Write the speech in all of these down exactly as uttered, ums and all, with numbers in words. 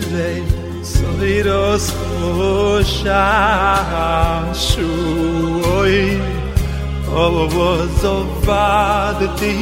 Israel Soiros Hoshanshui Ovozovadti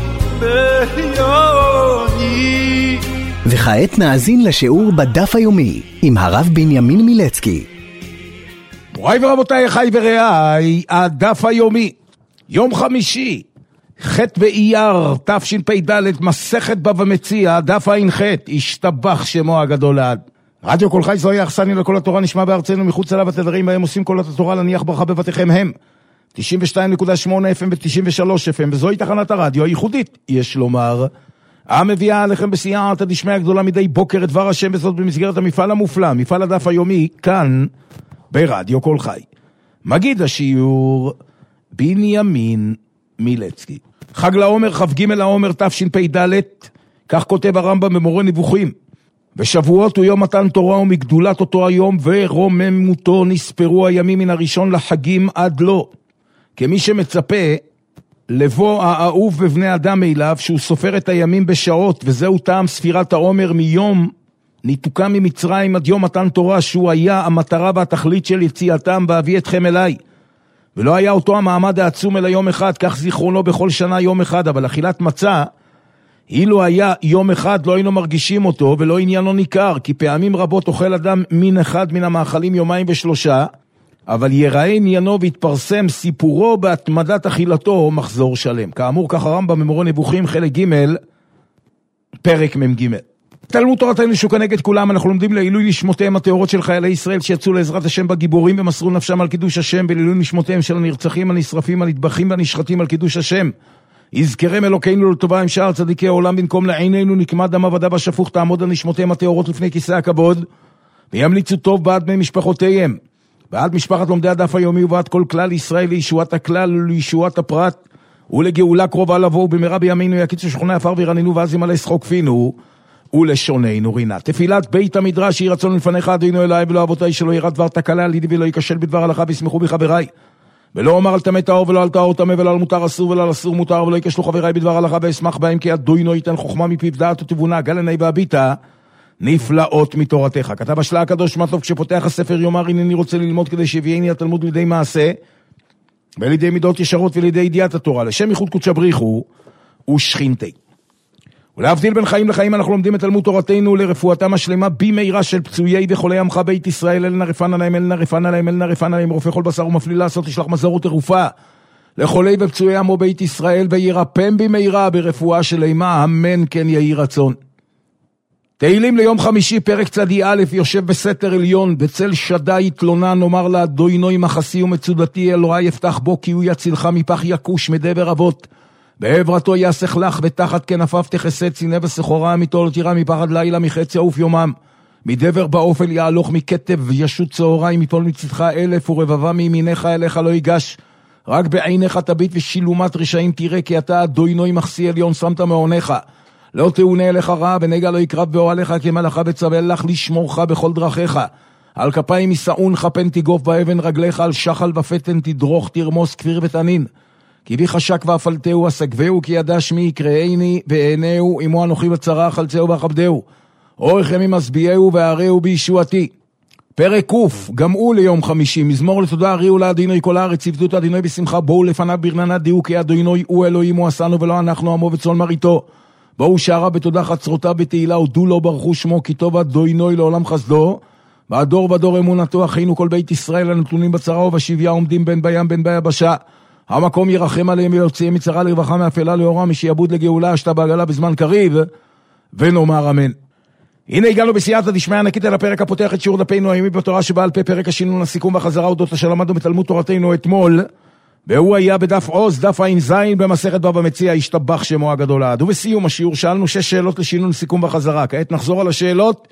Beyoni. וכעת נאזין לשיעור בדף היומי עם הרב בנימין מילצקי. מוריי ורבותיי, אחיי ורעיי, הדף היומי, יום חמישי, ח' באייר, תשפ"ד, מסכת בבא מציעא, דף ע"ח, השתבח שמו הגדול לעד. רדיו כל חי זוהי אכסניה לכל התורה, נשמע בארצנו מחוץ אליו התדרים בהם עושים כל התורה, להניח ברכה בבתיכם הם תשעים ושתיים נקודה שמונה אף אם ו-תשעים ושלוש אף אם, וזוהי תחנת הרדיו הייחודית, יש לומר, המביאה עליכם בסייעתא דשמיא הגדולה מדי בוקר את דבר השם, וזאת במסגרת המפעל המופלא, מפעל הדף היומי, כאן ברדיו כל חי. מגיד השיעור בנימין מילצקי. חג לעומר, כ"ג לעומר תשפ"ד, כך כותב הרמב"ם במורה נבוכים. בשבועות הוא יום מתן תורה, ומגדולת אותו היום ורוממותו נספרו הימים מן הראשון לחגים עד לא. כמי שמצפה לבוא האהוב בבני אדם אליו, שהוא סופר את הימים בשעות, וזהו טעם ספירת העומר מיום ניתוקם ממצרים עד יום מתן תורה, שהוא היה המטרה והתכלית של יציאתם, בהביא אתכם אליי. ולא היה אותו המעמד העצום אלא יום אחד, כך זיכרונו בכל שנה יום אחד, אבל אכילת מצה, אילו היה יום אחד לא היינו מרגישים אותו, ולא עניינו ניכר, כי פעמים רבות אוכל אדם מין אחד מן המאכלים יומיים ושלושה, אבל יראה עניינו והתפרסם סיפורו בהתמדת אכילתו מחזור שלם. כאמור, כך הרמב"ם במורה נבוכים, חלק ג' פרק מ"ג. תלמוד תורתנו שהוא כנגד כולם, אנחנו לומדים לעילוי נשמותיהם הטהורות של חיילי ישראל שיצאו לעזרת השם בגיבורים ומסרו נפשם על קידוש השם, ולעילוי נשמותיהם של הנרצחים, הנשרפים, הנטבחים והנשחטים על קידוש השם. יזכרם אלוקינו לטובה עם שאר צדיקי העולם, במקום לעינינו נקמת דם עבדה בשפוך, תעמוד על נשמותיהם הטהורות לפני כיסא הכבוד, וימליצו טוב בעד בני משפחותיהם, בעד משפחת לומדי הדף היומי ובעד כל כלל ישראל, לישועת הכלל ולישועת הפרט, ולגאולה קרובה לבוא, במהרה בימינו יקיצו שכוני עפר וירננו, ואז ימלא שחוק פינו ולשוננו רינה. תפילת בית המדרש, יהי רצון לפניך אדינו אליי ולא אבותיי, שלא ירד דבר תקלה על ידי ולא ייכשל בדבר הלכה, וישמחו בחבריי, ולא אומר על תמת טהור ולא על טהור טמא, ולא על מותר אסור ולא על אסור מותר, ולא ייכשלו חבריי בדבר הלכה, ואשמח בהם, כי אדוני ייתן חוכמה מפיו דעת ותבונה, גל עיני והביטה נפלאות מתורתך. כתב השלה הקדוש מה טוב כשפותח הספר יאמר, הנני רוצה ללמוד כדי שיביאני התלמוד לידי מעשה ולידי מידות ישרות ולידי ידיעת התורה, לשם ייחוד קודשא בריחו ושכינתי. ולהבדיל בין חיים לחיים, אנחנו לומדים את תלמוד תורתנו לרפואתם השלמה במהרה של פצויי וחולי עמך בית ישראל. אלנה רפנה להם, אלנה רפנה להם, אלנה רפנה להם, רופא כל בשר ומפליל לעשות, תשלח מזור ותרופה לחולי ופצויי עמו בית ישראל, וירפם במהרה ברפואה שלמה, אמן כן יהי רצון. תהילים ליום חמישי, פרק צדי א', יושב בסתר עליון, בצל שדי יתלונה, נאמר לה, דוינוי מחסי ומצודתי, אלוהי יפתח בו, כי הוא יצילך מפח יקוש, מדבר אבות. בעברתו יסך לך, ותחת כנפיו תחסד, צינה וסחורה, אמיתו לא תירא מפחד לילה, מחץ יעוף יומם. מדבר באופל יהלוך מכתב, ישות צהריים, מפול מצדך אלף, ורבבה מימיניך אליך לא ייגש. רק בעיניך תביט ושילומת רשעים תראה, כי אתה דוינוי מחסי עליון, שמת מעונך. לא תאונה אליך רע, ונגע לא יקרב באוהליך, כי מלאכה וצווה לך לשמורך בכל דרכיך. על כפיים יסעונך פן תיגוף באבן רגליך, על שחל ופתן תדרוך תרמוס כפיר ותנין. כי בי חשק ואפלתהו אסגבהו, כי ידע שמי יקראיני ועיניהו, עמו אנוכי בצרה חלצהו ואכבדהו. אורך ימים אסביהו והראהו בישועתי. פרק קוף, גם הוא ליום חמישי, מזמור לתודה הריעו לאדינוי כל הארץ, צוותו אדינוי בשמחה, בואו לפניו ברננה דיהו, כי אדינוי הוא אלוהים הוא עשנו ולא אנחנו עמו וצאן מרעיתו. בואו שערה בתודה חצרותה בתהילה, הודו לו ברכו שמו, כי טוב אדוני לעולם חסדו. והדור בדור אמונתו, אחינו כל בית ישראל הנתונים בצרה ובשביה, עומדים בין בים בין ביבשה. המקום ירחם עליהם ויוצאים מצרה לרווחה, מאפלה לאורה, משעבוד לגאולה, השתה בעגלה בזמן קריב, ונאמר אמן. הנה הגענו בסייעתא דשמיא ענקית אל הפרק הפותח את שיעור דפנו היומי בתורה שבעל פה, פרק השינון, הסיכום והחזרה אודות אשר למדנו בתלמוד תורתנו אתמול, והוא היה בדף עוז, דף ע"ז במסכת בבא מציעא, השתבח שמו הגדול לעד. ובסיום השיעור שאלנו שש שאלות לשינון, סיכום וחזרה. כעת נחזור על השאלות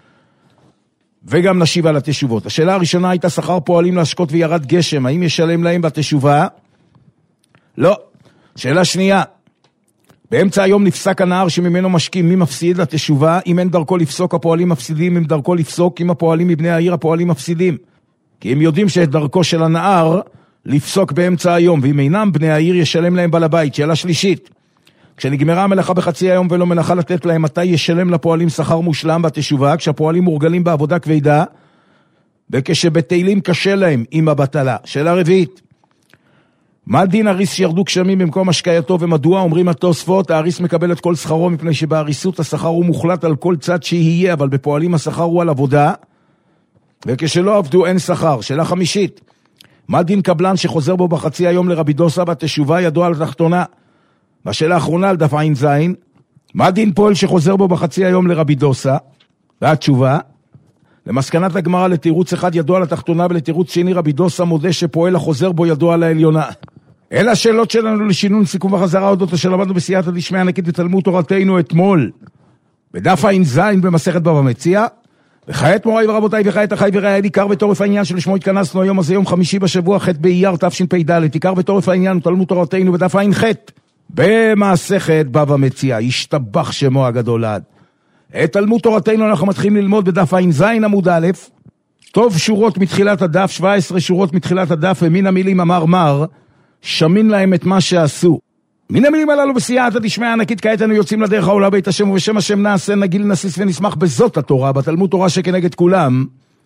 וגם נשיב על התשובות. השאלה הראשונה הייתה, שכר פועלים להשקות וירד גשם, האם ישלם להם בתשובה? לא. שאלה שנייה, באמצע היום נפסק הנהר שממנו משקים, מי מפסיד? התשובה, אם אין דרכו לפסוק הפועלים מפסידים, אם דרכו לפסוק, אם הפועלים מבני העיר הפועלים מפסידים, כי הם יודעים שאת דרכו של הנהר לפסוק באמצע היום, ואם אינם בני העיר ישלם להם בעל הבית. שאלה שלישית, כשנגמרה המלאכה בחצי היום ולא מלאכה לתת להם, מתי ישלם לפועלים שכר מושלם בתשובה, כשהפועלים מורגלים בעבודה כבדה, וכשבתהילים קשה להם עם הבטלה. שאלה רביעית, מה דין הריס שירדו גשמים במקום השקייתו, ומדוע? אומרים התוספות, הריס מקבל את כל שכרו, מפני שבהריסות השכר הוא מוחלט על כל צד שיהיה, אבל בפועלים השכר הוא על עבודה, וכשלא עבדו אין שכר. שאלה חמישית, מה דין קבלן שחוזר בו בחצי היום לרבי דוסה בתשובה, ידוע על התחתונה? והשאלה האחרונה על דף עין זין, מה דין פועל שחוזר בו בחצי היום לרבי דוסה? והתשובה, למסקנת הגמרא, לתירוץ אחד ידוע על התחתונה, ולתירוץ שני רבי דוסה מודה שפועל החוזר בו ידוע על העליונה. אלה השאלות שלנו לשינון סיכום וחזרה אודות אשר למדנו בסייעתא דשמיא ענקית בתלמוד תורתנו אתמול, בדף עין זין במסכת בבא מציעא. וכעת מוריי ורבותיי, וכעת אחי ורעיי, עיקר בתורף העניין שלשמו התכנסנו היום הזה, יום חמישי בשבוע, ח' באייר תשפ"ד. עיקר בתורף העניין תלמוד תורתנו בדף עין ח' במסכת בבא מציעא, ישתבח שמו הגדול לעד. את תלמוד תורתנו אנחנו מתחילים ללמוד בדף עין זין עמוד א', טוב שורות מתחילת הדף, שבע עשרה שורות מתחילת הדף, ומן המילים אמר מר, שמין להם את מה שעשו. מן המילים הללו בסייעתא דשמיא ענקית, כעת אנו יוצאים לדרך העולה בית השם, ובשם השם נעשה נגיל נסיס ונשמח בזאת התורה, בתלמוד תורה שכנגד כולם,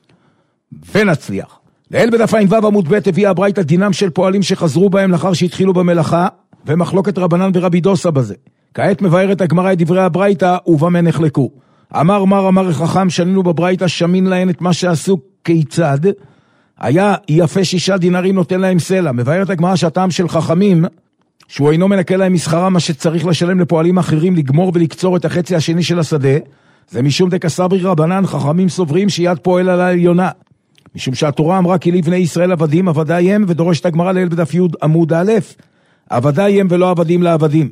ונצליח. לאל בדף עין ו' עמוד ב' הביאה הברייתא דינם של פועלים שחזרו בהם לאחר שהתחילו במלאכה, ומחלוקת רבנן ורבי דוסה בזה. כעת מבארת הגמרא את דברי הברייתא ובמה נחלקו. אמר מר אמר חכם, שנינו בברייתא שמין להן את מה שעשו כיצד, היה יפה שישה דינרים נותן להם סלע. מבארת הגמרא שהטעם של חכמים, שהוא אינו מנקה להם מסחרם מה שצריך לשלם לפועלים אחרים, לגמור ולקצור את החצי השני של השדה, זה משום דקסברי רבנן, חכמים סוברים שיד פועל על העליונה. משום שהתורה אמרה כי לבני ישראל עבדים, עבדי הם, ודורשת הגמרא לאל בדף י' עמוד א', עבדי הם ולא עבדים לעבדים.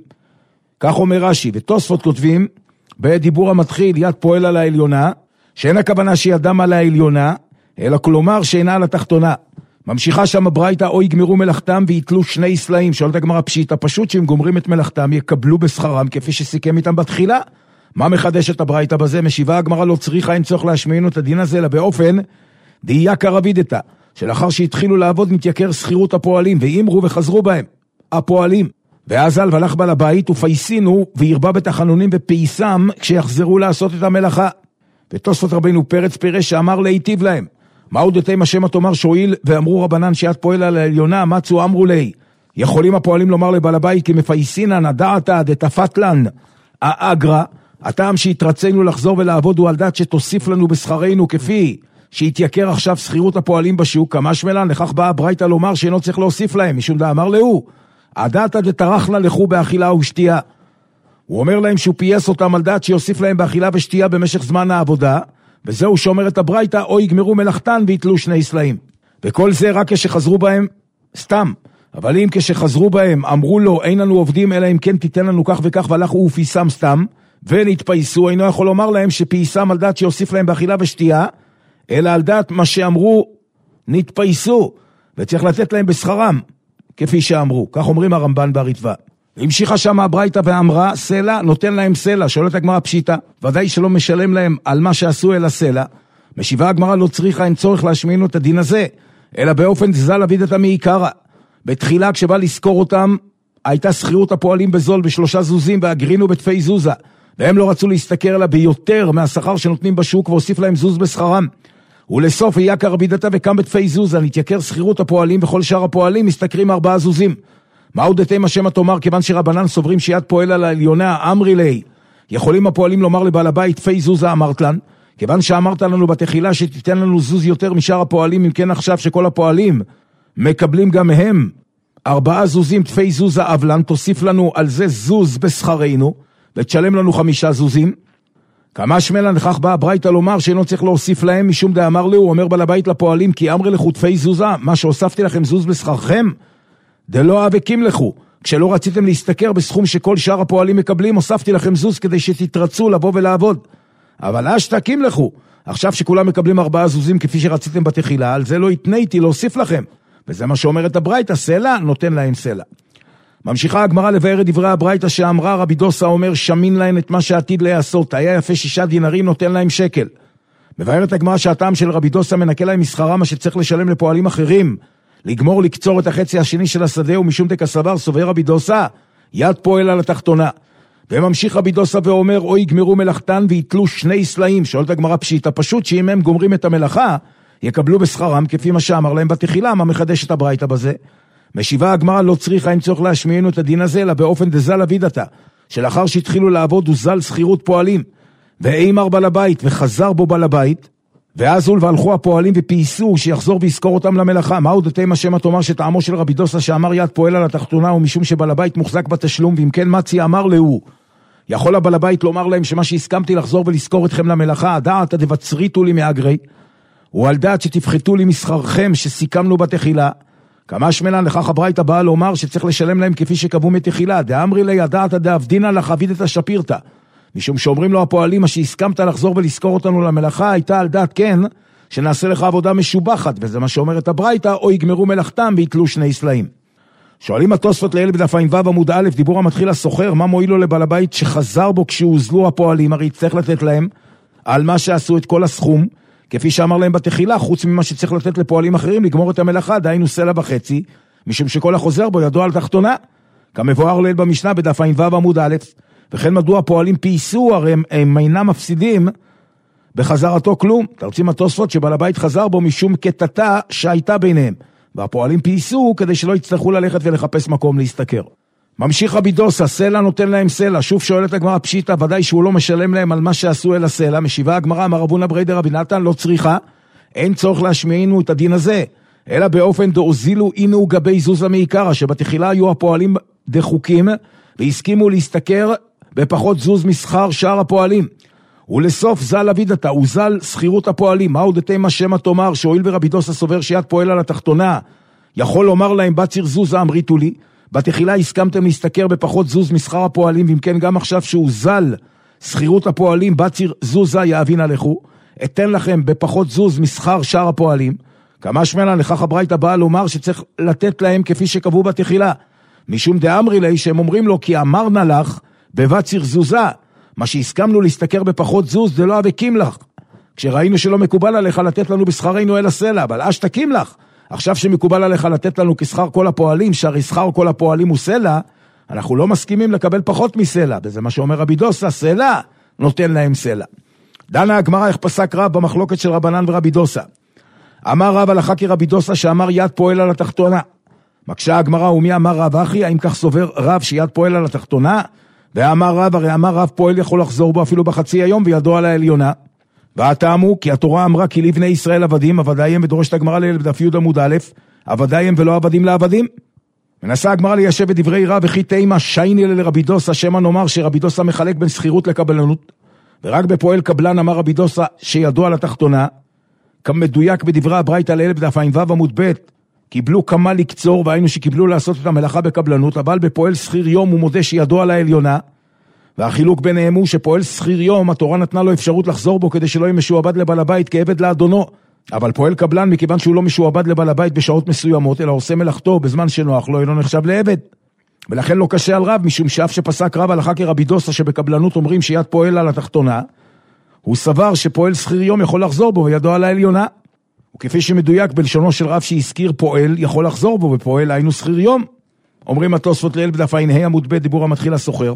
כך אומר רש"י, ותוספות כותבים, בדיבור המתחיל יד פועל על העליונה, שאין הכוונה שידם על העליונה, אלא כלומר שאינה על התחתונה. ממשיכה שם הברייתא, או יגמרו מלאכתם ויתלו שני סלעים. שואלת הגמרא פשיטא, פשוט שהם גומרים את מלאכתם יקבלו בשכרם כפי שסיכם איתם בתחילה. מה מחדש את הברייתא בזה? משיבה הגמרא לא צריכה, אין צורך להשמיענו את הדין הזה, אלא באופן דייקה רבידתא, שלאחר שהתחילו לעבוד מתייקר שכירות הפועלים, ואמרו וחזרו בהם הפועלים. ואזל והלך בעל הבית ופייסינו וירבה בתחנונים ופייסם כשיחזרו לעשות את המלאכה. ותוספות רבינו פרץ פירש שאמר להיטיב להם, מה הודתי מה שמא תאמר שואיל, ואמרו רבנן שיד פועל על העליונה, מצאו אמרו לי, יכולים הפועלים לומר לבעל הבית כי מפייסינן הדעתא דתפתלן האגרא, הטעם שהתרצינו לחזור ולעבוד הוא על דעת שתוסיף לנו בשכרנו כפי שהתייקר עכשיו שכירות הפועלים בשוק, כמה שמלן, לכך באה הברייתא לומר שאינו צריך להוסיף להם, משום דאמר להו, הדעתא דתרחנה לכו באכילה ושתייה. הוא אומר להם שהוא פייס אותם על דעת שיוסיף להם באכילה ושתייה במשך זמן העבודה, וזהו שאומר את הברייתא, או יגמרו מלאכתן ויתלו שני סלעים. וכל זה רק כשחזרו בהם סתם. אבל אם כשחזרו בהם אמרו לו, אין לנו עובדים, אלא אם כן תיתן לנו כך וכך, והלכו ופייסם סתם, ונתפייסו, אינו יכול לומר להם שפייסם על דעת שיוסיף להם באכילה ושתייה, אלא על דעת מה שאמרו, נתפייסו, וצריך לתת להם בשכרם, כפי שאמרו. כך אומרים הרמב"ן בריטב"א. המשיכה שם הברייתא ואמרה, סלע, נותן להם סלע. שואלת הגמרא פשיטא, ודאי שלא משלם להם על מה שעשו אלא סלע. משיבה הגמרא לא צריכה, אין צורך להשמיענו את הדין הזה, אלא באופן זל אבידתא מעיקרא. בתחילה כשבא לזכור אותם, הייתה שכירות הפועלים בזול בשלושה זוזים, והגרינו בתפי זוזה, והם לא רצו להסתכר אלא ביותר מהשכר שנותנים בשוק, והוסיף להם זוז בשכרם. ולסוף ייקר רבידתא וקם בתפי זוזה, נתייקר שכירות הפועלים, וכל שאר הפועלים מסתכרים ארבעה זוזים. מה הודתי מה שמא תאמר, כיוון שרבנן סוברים שיד פועל על העליונה, אמרי לי, יכולים הפועלים לומר לבעל הבית, תפי זוזה אמרת לן, כיוון שאמרת לנו בתחילה שתיתן לנו זוז יותר משאר הפועלים, אם כן עכשיו שכל הפועלים מקבלים גם הם ארבעה זוזים, תפי זוזה אבלן, תוסיף לנו על זה זוז בשכרנו, ותשלם לנו חמישה זוזים. כמה שמלן לכך באה הברייתא לומר שאינו צריך להוסיף להם, משום דאמר לו, הוא אומר בעל הבית לפועלים, כי אמרי לכו תפי זוזה, מה שהוספתי לכם זוז בשכרכם, דלא אבקים לכו, כשלא רציתם להסתכר בסכום שכל שאר הפועלים מקבלים, הוספתי לכם זוז כדי שתתרצו לבוא ולעבוד. אבל אשתקים לכו, עכשיו שכולם מקבלים ארבעה זוזים כפי שרציתם בתחילה, על זה לא התניתי להוסיף לכם. וזה מה שאומרת הברייתא, סלע, נותן להם סלע. ממשיכה הגמרא לבאר את דברי הברייתא שאמרה, רבי דוסה אומר, שמין להם את מה שעתיד להיעשות, היה יפה שישה דינרים, נותן להם שקל. מבארת הגמרא שהטעם של רבי דוסה מנקה להם מסחרם מה שצריך לשלם לפועלים אחרים, לגמור לקצור את החצי השני של השדה, ומשום דקסבר סובר רבי דוסה, יד פועל על התחתונה. וממשיך רבי דוסה ואומר, או יגמרו מלאכתן ויתלו שני סלעים. שואלת הגמרא פשיטה, פשוט שאם הם גומרים את המלאכה, יקבלו בשכרם, כפי מה שאמר להם בתחילה, מה מחדש את הברייתא בזה? משיבה הגמרא, לא צריכה אין צורך להשמיענו את הדין הזה, אלא באופן דזל אבידתא, שלאחר שהתחילו לעבוד הוא זל שכירות פועלים, ואימר בעל הבית, וחזר בו בעל הבית, ואז הול והלכו הפועלים ופייסו שיחזור ויזכור אותם למלאכה. מה עוד תימה שמה תאמר שטעמו של רבי דוסה שאמר יד פועל על התחתונה ומשום שבעל הבית מוחזק בתשלום, ואם כן מצי אמר לו, יכול הבעל הבית לומר להם שמה שהסכמתי לחזור ולזכור אתכם למלאכה, דעת דבצריתו לי מאגרי, ועל דעת שתפחתו לי משכרכם שסיכמנו בתחילה, כמה שמלן לכך הברייתא באה לומר שצריך לשלם להם כפי שקבעו מתחילה, דאמרי לי הדעת דאבדינא לך אבידתא שפירתא, משום שאומרים לו הפועלים, מה שהסכמת לחזור ולזכור אותנו למלאכה, הייתה על דעת כן, שנעשה לך עבודה משובחת, וזה מה שאומרת הברייתא, או יגמרו מלאכתם ויתלו שני סלעים. שואלים התוספות לאל בדף ע"ו עמוד א', דיבור המתחיל הסוחר, מה מועיל לו לבעל הבית שחזר בו כשהוזלו הפועלים, הרי צריך לתת להם על מה שעשו את כל הסכום, כפי שאמר להם בתחילה, חוץ ממה שצריך לתת לפועלים אחרים, לגמור את המלאכה, דהיינו סלע וחצי, משום שכל החוזר בו ידוע על תחתונה, כמבואר לאל במשנה בדף ע"ו עמוד א', וכן מדוע הפועלים פייסו, הרי הם, הם אינם מפסידים בחזרתו כלום. תרצים התוספות שבעל הבית חזר בו משום קטטה שהייתה ביניהם, והפועלים פייסו כדי שלא יצטרכו ללכת ולחפש מקום להסתכר. ממשיך רבי דוסה, סלע נותן להם סלע. שוב שואלת הגמרא פשיטה, ודאי שהוא לא משלם להם על מה שעשו אל הסלע. משיבה הגמרא, אמר רבונה בריידר רבי נתן, לא צריכה, אין צורך להשמיענו את הדין הזה, אלא באופן דאוזילו אינו גבי זוזה מעיקרא, שבתחילה היו הפועלים דחוקים והסכימו להסתכר בפחות זוז מסחר שאר הפועלים. ולסוף זל אבידתא, הוא זל שכירות הפועלים. מה עוד תימה שמה תאמר שהואיל ורבי דוסה סובר שיד פועל על התחתונה, יכול לומר להם בציר זוזה אמריתו לי, בתחילה הסכמתם להסתכר בפחות זוז מסחר הפועלים, ואם כן גם עכשיו שהוא זל שכירות הפועלים בציר זוזה יאבין עליכו, אתן לכם בפחות זוז מסחר שאר הפועלים. כמה שמנה לכך הברייתא באה לומר שצריך לתת להם כפי שקבעו בתחילה, משום דאמרי לי שהם אומרים לו כי אמרנה לך בבציר זוזה, מה שהסכמנו להסתכר בפחות זוז זה לא אבקים לך, כשראינו שלא מקובל עליך לתת לנו בשכרנו אל הסלע, אבל אש תקים לך, עכשיו שמקובל עליך לתת לנו כשכר כל הפועלים, שהרי שכר כל הפועלים הוא סלע, אנחנו לא מסכימים לקבל פחות מסלע, וזה מה שאומר רבי דוסה, סלע נותן להם סלע. דנה הגמרא איך פסק רב במחלוקת של רבנן ורבי דוסה. אמר רב הלכה כרבי דוסה שאמר יד פועל על התחתונה. מקשה הגמרא, ומי אמר רב אחי, האם כך סובר רב שיד פועל על התחתונה? ואמר רב, הרי אמר רב פועל יכול לחזור בו אפילו בחצי היום וידו על העליונה. והטעמו, כי התורה אמרה כי לבני ישראל עבדים, עבדי הם, ודורשת הגמרא לאל בדף י' עמוד א', עבדי הם ולא עבדים לעבדים. מנסה הגמרא ליישב את דברי רב, וכי תימה שייני לרבי דוסה, שמה נאמר שרבי דוסה מחלק בין שכירות לקבלנות, ורק בפועל קבלן אמר רבי דוסה שידו על התחתונה, כמדויק בדברי הברייתא לאל בדף ע"ו עמוד ב', קיבלו כמה לקצור, והיינו שקיבלו לעשות את המלאכה בקבלנות, אבל בפועל שכיר יום הוא מודה שידו על העליונה, והחילוק ביניהם הוא שפועל שכיר יום, התורה נתנה לו אפשרות לחזור בו כדי שלא יהיה משועבד לבעל הבית כעבד לאדונו, אבל פועל קבלן מכיוון שהוא לא משועבד לבעל הבית בשעות מסוימות, אלא עושה מלאכתו בזמן שנוח לו, אינו נחשב לעבד. ולכן לא קשה על רב, משום שאף שפסק רב הלכה כרבי דוסה שבקבלנות אומרים שיד פועל על התחתונה, הוא סבר שפועל שכיר יום יכול לחזור בו וידו על העליונה. וכפי שמדויק בלשונו של רב שהזכיר פועל, יכול לחזור בו בפועל, היינו שכיר יום. אומרים התוספות לאל בדף ע"ה עמוד ב', דיבור המתחיל הסוחר.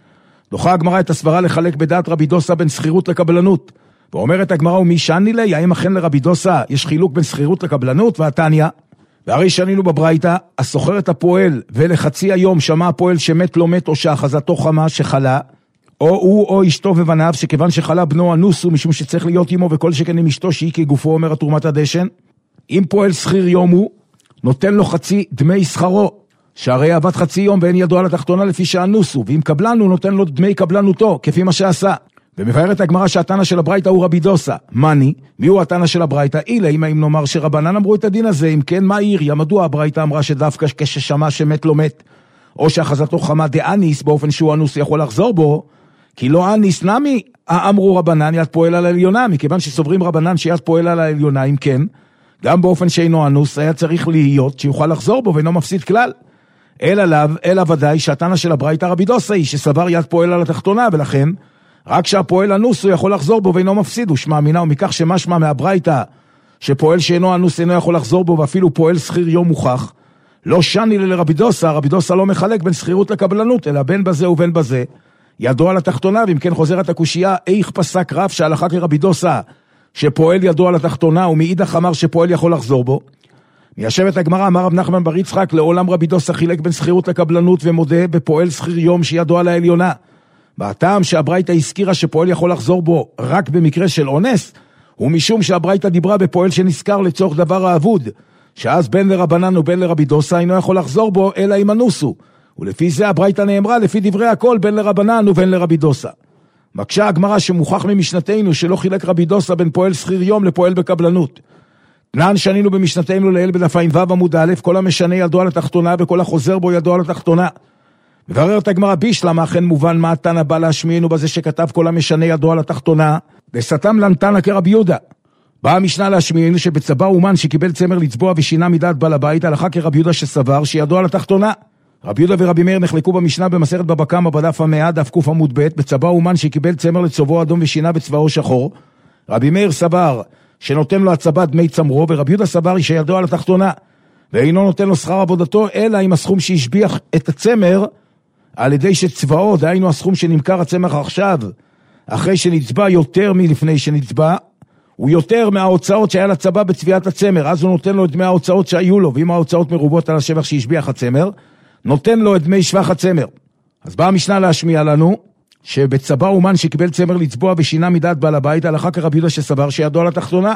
דוחה הגמרא את הסברה לחלק בדעת רבי דוסה בין שכירות לקבלנות. ואומרת הגמרא, ומי שני לי, האם אכן לרבי דוסה יש חילוק בין שכירות לקבלנות? והתניא, והרי שנינו בברייתא, הסוחר את הפועל ולחצי היום שמע הפועל שמת לא מת או שאחזתו חמה שחלה, או הוא או אשתו ובניו, שכיוון שחלה בנו אנוסו משום שצריך להיות עמו וכל שכן עם אשתו שהיא כגופו, אומר תרומת הדשן. אם פועל שכיר יום הוא, נותן לו חצי דמי שכרו, שהרי עבד חצי יום ואין ידו על התחתונה לפי שאנוסו, ואם קבלן הוא נותן לו דמי קבלנותו, כפי מה שעשה. ומבארת הגמרא שהתנא של הברייתא הוא רבי דוסה. מני, מי הוא התנא של הברייתא? אילה, אם אם נאמר שרבנן אמרו את הדין הזה, אם כן, מה עיריה? מדוע הברייתא אמרה שדווקא כששמע שמת לא מת, או שאחזתו חמה דאניס, באופן שהוא אנוס יכול לחזור בו, כי לא אניס נמי, אמרו רבנן יד פועל על העליונה, מכיוון שסוברים רבנן שיד פועל על העליונה, אם כן, גם באופן שאינו אנוס, היה צריך להיות שיוכל לחזור בו ואינו מפסיד כלל. אל עליו, אלא ודאי שהתנא של הברייתא רבי דוסה היא שסבר יד פועל על התחתונה, ולכן רק שהפועל אנוס הוא יכול לחזור בו ואינו מפסיד, ושמע מינה, ומכך שמשמע מהברייתא שפועל שאינו אנוס אינו יכול לחזור בו, ואפילו פועל שכיר יום מוכח, לא שני לרבי דוסה, רבי דוסה לא מחלק בין שכירות לקבלנות, אלא בין בזה ובין בזה, ידו על התחתונה, ואם כן חוזרת הקושייה, איך פסק רב שהלכה כרבי דוסה, שפועל ידו על התחתונה, ומאידך אמר שפועל יכול לחזור בו. מיישבת הגמרא, אמר רב נחמן בר יצחק, לעולם רבי דוסה חילק בין שכירות לקבלנות, ומודה בפועל שכיר יום שידו על העליונה. בטעם שהברייתא הזכירה שפועל יכול לחזור בו רק במקרה של אונס, ומשום שהברייתא דיברה בפועל שנזכר לצורך דבר האבוד, שאז בין לרבנן ובין לרבי דוסה אינו יכול לחזור בו, אלא אם אנוסו. ולפי זה הברייתא נאמרה, לפי דברי הכל, בין לרבנן ובין לרבי דוסה. מקשה הגמרא שמוכח ממשנתנו שלא חילק רבי דוסה בין פועל שכיר יום לפועל בקבלנות. תנן שנינו במשנתנו לאל בדף ו' עמוד א', כל המשנה ידו על התחתונה וכל החוזר בו ידו על התחתונה. מבררת הגמרא בישלמה, אכן מובן מה תנא בא להשמיענו בזה שכתב כל המשנה ידו על התחתונה, וסתם לנתנא כרבי יהודה. באה המשנה להשמיענו שבצבא אומן שקיבל צמר לצבוע ושינה מדעת בעל הבית, הלכה כרבי יהודה שסבר שידו על התחתונה. רבי יהודה ורבי מאיר נחלקו במשנה במסכת בבא קמא בדף המאה דף ק' עמוד ב', בצבא אומן שקיבל צמר לצבעו אדום ושינה בצבעו שחור. רבי מאיר סבר שנותן לו הצבא דמי צמרו, ורבי יהודה סבר שידו על התחתונה, ואינו נותן לו שכר עבודתו, אלא עם הסכום שהשביח את הצמר, על ידי שצבעו, דהיינו הסכום שנמכר הצמח עכשיו, אחרי שנצבע יותר מלפני שנצבע, הוא יותר מההוצאות שהיה לצבא בצביעת הצמר, אז הוא נותן לו את דמי ההוצאות שהיו לו, ואם ההוצאות מרובות על השבח שהשביח הצמר, נותן לו את דמי שבח הצמר. אז באה המשנה להשמיע לנו, שבצבא אומן שקיבל צמר לצבוע ושינה מדעת בעל הבית, הלכה כרבי יהודה שסבר שידו על התחתונה.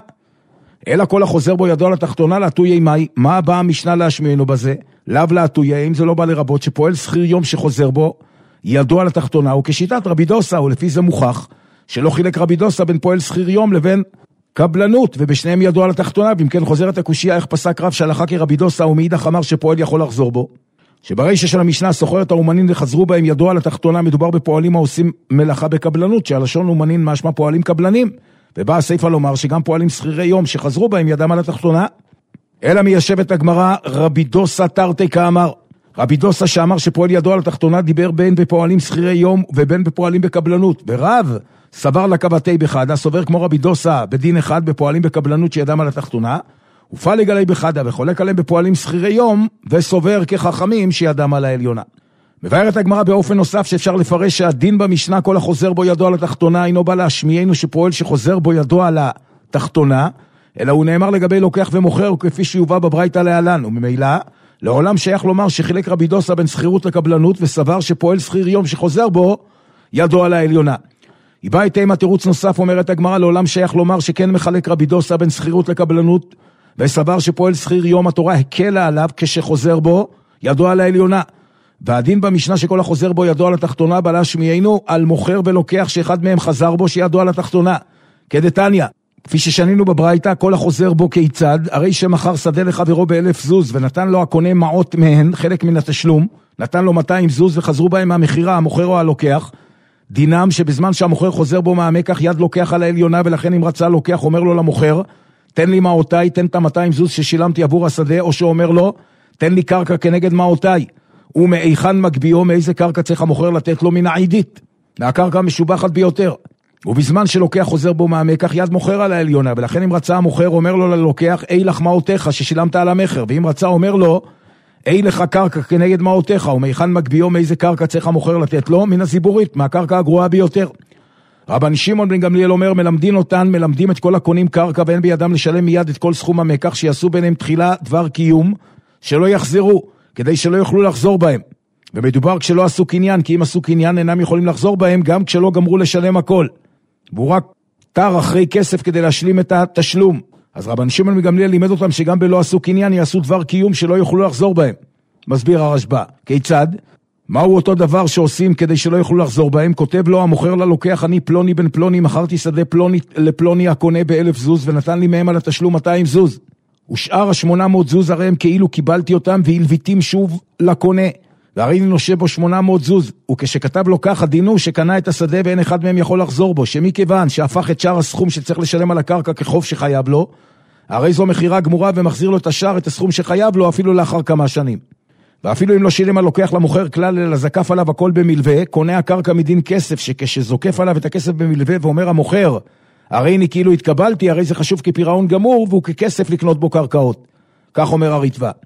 אלא כל החוזר בו ידו על התחתונה להטויי מאי. מה באה המשנה להשמיענו בזה? לאו להטויי, אם זה לא בא לרבות, שפועל שכיר יום שחוזר בו ידו על התחתונה, וכשיטת רבי דוסה, ולפי זה מוכח שלא חילק רבי דוסה בין פועל שכיר יום לבין קבלנות, ובשניהם ידו על התחתונה. ואם כן חוזרת הקושייה, איך פסק רב שהלכה כרבי דוסה ומאידך אמר שפועל יכול לחזור בו. שברישה של המשנה סוחרת האומנים וחזרו בהם ידו על התחתונה, מדובר בפועלים העושים מלאכה בקבלנות, שהלשון אומנים משמע פועלים קבלנים, ובא הסעיפה לומר שגם פועלים שכירי יום שחזרו בהם ידם על התחתונה. אלא מיישבת הגמרא, רבי דוסה תרתי כאמר. רבי דוסה שאמר שפועל ידו על התחתונה דיבר בין בפועלים שכירי יום ובין בפועלים בקבלנות. ורב סבר לקבתי בחדה, סובר כמו רבי דוסה בדין אחד בפועלים בקבלנות שידם על התחתונה, ופלג עלי בחדה וחולק עליהם בפועלים שכירי יום, וסובר כחכמים שידם על העליונה. מבארת הגמרא באופן נוסף שאפשר לפרש שהדין במשנה כל החוזר בו ידו על התחתונה אינו בא להשמיענו שפועל שחוזר בו ידו על התחתונה, אלא הוא נאמר לגבי לוקח ומוכר, וכפי שיובא בברייתא להלן, וממילא לעולם שייך לומר שחילק רבי דוסה בין שכירות לקבלנות, וסבר שפועל שכיר יום שחוזר בו ידו על העליונה. היא באה איתה עם התירוץ נוסף, אומרת הגמרא, לעולם שייך לומר שכן מחלק רבי דוסה בין שכירות לקבלנות, וסבר שפועל שכיר יום התורה הקלה עליו כשחוזר בו ידו על העליונה. והדין במשנה שכל החוזר בו ידו על התחתונה בא להשמיענו על מוכר ולוקח שאחד מהם חזר בו שידו על התחתונה. כדתניא, כפי ששנינו בברייתא, כל החוזר בו כיצד, הרי שמחר שדה לחברו באלף זוז ונתן לו הקונה מעות מהן, חלק מן התשלום, נתן לו מאתיים זוז וחזרו בהם מהמחירה, המוכר או הלוקח, דינם שבזמן שהמוכר חוזר בו מהמקח יד לוקח על העליונה, ולכן אם רצה לוקח אומר לו למוכר, תן לי מעותיי, תן את ה-מאתיים זוז ששילמתי עבור השדה, או שאומר לו, תן לי קרקע כנגד מעותיי. ומאיכן מגביעו, מאיזה קרקע צריך המוכר לתת לו? מן העידית, מהקרקע המשובחת ביותר. ובזמן שלוקח חוזר בו מהמקח יד מוכר על העליונה, ולכן אם רצה המוכר אומר לו ללוקח, אי לך מעותיך ששילמת על המחר, ואם רצה אומר לו, אי לך קרקע כנגד מעותיך, ומאיכן מגביעו, מאיזה קרקע צריך המוכר לתת לו? מן הזיבורית, מהקרקע הגרועה ביותר. רבן שמעון בן גמליאל אומר, מלמדים אותן, מלמדים את כל הקונים קרקע, ואין בידם לשלם מיד את כל סכום המקח, שיעשו ביניהם תחילה דבר קיום, שלא יחזרו, כדי שלא יוכלו לחזור בהם. ומדובר כשלא עשו קניין, כי אם עשו קניין אינם יכולים לחזור בהם, גם כשלא גמרו לשלם הכל. והוא רק תר אחרי כסף כדי להשלים את התשלום. אז רבן שמעון בן גמליאל לימד אותם שגם בלא עשו קניין יעשו דבר קיום שלא יוכלו לחזור בהם. מסביר הרשב"א, כיצד? מהו אותו דבר שעושים כדי שלא יוכלו לחזור בהם? כותב לו המוכר ללוקח, אני פלוני בן פלוני, מכרתי שדה פלוני לפלוני הקונה באלף זוז, ונתן לי מהם על התשלום מאתיים זוז. ושאר ה-שמונה מאות זוז הרי הם כאילו קיבלתי אותם והלוויתים שוב לקונה, והרי אני נושב בו שמונה מאות זוז. וכשכתב לו ככה, דינו שקנה את השדה ואין אחד מהם יכול לחזור בו, שמכיוון שהפך את שאר הסכום שצריך לשלם על הקרקע כחוב שחייב לו, הרי זו מחירה גמורה ומחזיר לו את השאר, את הסכום שחייב לו, אפילו לאחר כמה שנים. ואפילו אם לא שילם הלוקח למוכר כלל, אלא זקף עליו הכל במלווה, קונה הקרקע מדין כסף, שכשזוקף עליו את הכסף במלווה ואומר המוכר, הרי אני כאילו התקבלתי, הרי זה חשוב כפירעון גמור, והוא ככסף לקנות בו קרקעות. כך אומר הריטב"א.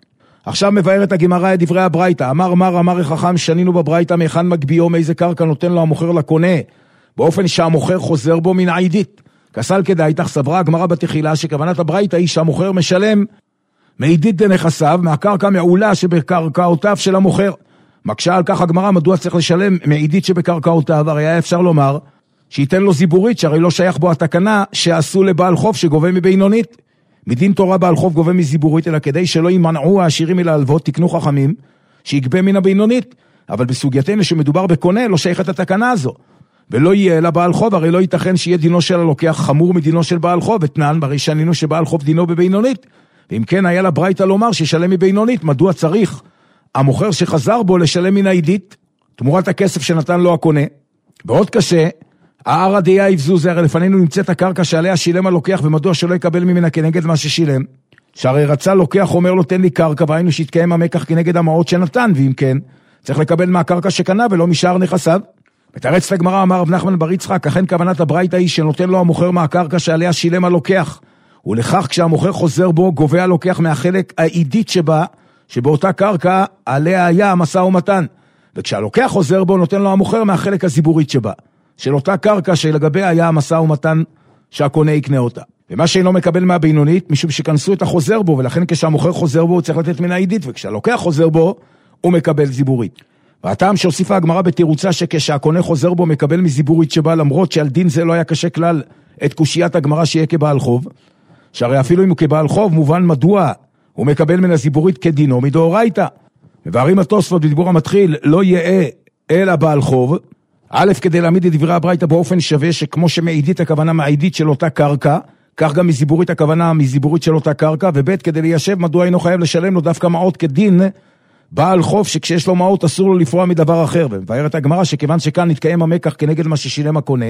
עכשיו מבארת הגמרא את דברי הברייתא. אמר מר אמר החכם שנינו בברייתא מהיכן מגביהו מאיזה קרקע נותן לו המוכר לקונה, באופן שהמוכר חוזר בו מן העידית. כסל כדאיתך סברה הגמרא בתחילה שכוונת הברייתא היא שהמוכר משלם מעידית דנכסיו מהקרקע מעולה שבקרקעותיו של המוכר. מקשה על כך הגמרא מדוע צריך לשלם מעידית שבקרקעותיו, הרי היה אפשר לומר שייתן לו זיבורית, שהרי לא שייך בו התקנה שעשו לבעל חוב שגובה מבינונית. מדין תורה בעל חוב גובה מזיבורית, אלא כדי שלא יימנעו העשירים מלהלוות, תקנו חכמים שיגבה מן הבינונית. אבל בסוגייתנו שמדובר בקונה לא שייך את התקנה הזו, ולא יהיה לה בעל חוב, הרי לא ייתכן שיהיה דינו של הלוקח חמור מדינו של בעל חוב, ותנן ברי שנינו שבעל חוב דינו בבינונית. ואם כן היה לה ברייתא לומר שישלם מבינונית, מדוע צריך המוכר שחזר בו לשלם מן העידית תמורת הכסף שנתן לו הקונה? ועוד קשה, הערא דיה יבזו זה, הרי לפנינו נמצאת הקרקע שעליה שילם הלוקח, ומדוע שלא יקבל ממנה כנגד מה ששילם? שהרי רצה לוקח אומר לו תן לי קרקע, והיינו שיתקיים המקח כנגד המעות שנתן, ואם כן צריך לקבל מהקרקע שקנה ולא משאר נכסיו. מתרץ לגמרא אמר רב נחמן בר יצחק, אכן כוונת הברייתא היא שנותן לו המוכר מהקרקע שעליה שילם הלוקח, ולכך כשהמוכר חוזר בו גובה הלוקח מהחלק העידית שבה, שבאותה קרקע עליה היה המשא ומתן, וכשהלוקח חוזר בו נותן לו המוכר מהחלק הזיבורית שבה, של אותה קרקע שלגביה היה המשא ומתן שהקונה יקנה אותה. ומה שאינו מקבל מהבינונית, משום שכנסו את החוזר בו, ולכן כשהמוכר חוזר בו הוא צריך לתת מן העידית, וכשהלוקח חוזר בו הוא מקבל זיבורית. והטעם שהוסיפה הגמרא בתירוצה שכשהקונה חוזר בו מקבל מזיבורית שבה, למרות שעל דין זה לא היה קשה כלל את קושיית הגמרא שיהיה כבעל חוב, שהרי אפילו אם הוא כבעל חוב מובן מדוע הוא מקבל מן הזיבורית כדינו מדאורייתא. מבארים התוספות בדיבור המתחיל לא יהיה אלא בעל חוב, א' כדי להעמיד את דברי הברייתא באופן שווה, שכמו שמעידית הכוונה מעידית של אותה קרקע, כך גם מזיבורית הכוונה מזיבורית של אותה קרקע, וב' כדי ליישב מדוע אינו חייב לשלם לו דווקא מעות כדין בעל חוב, שכשיש לו מעות אסור לו לפרוע מדבר אחר. ומבארת הגמרא שכיוון שכאן נתקיים המקח כנגד מה ששילם הקונה,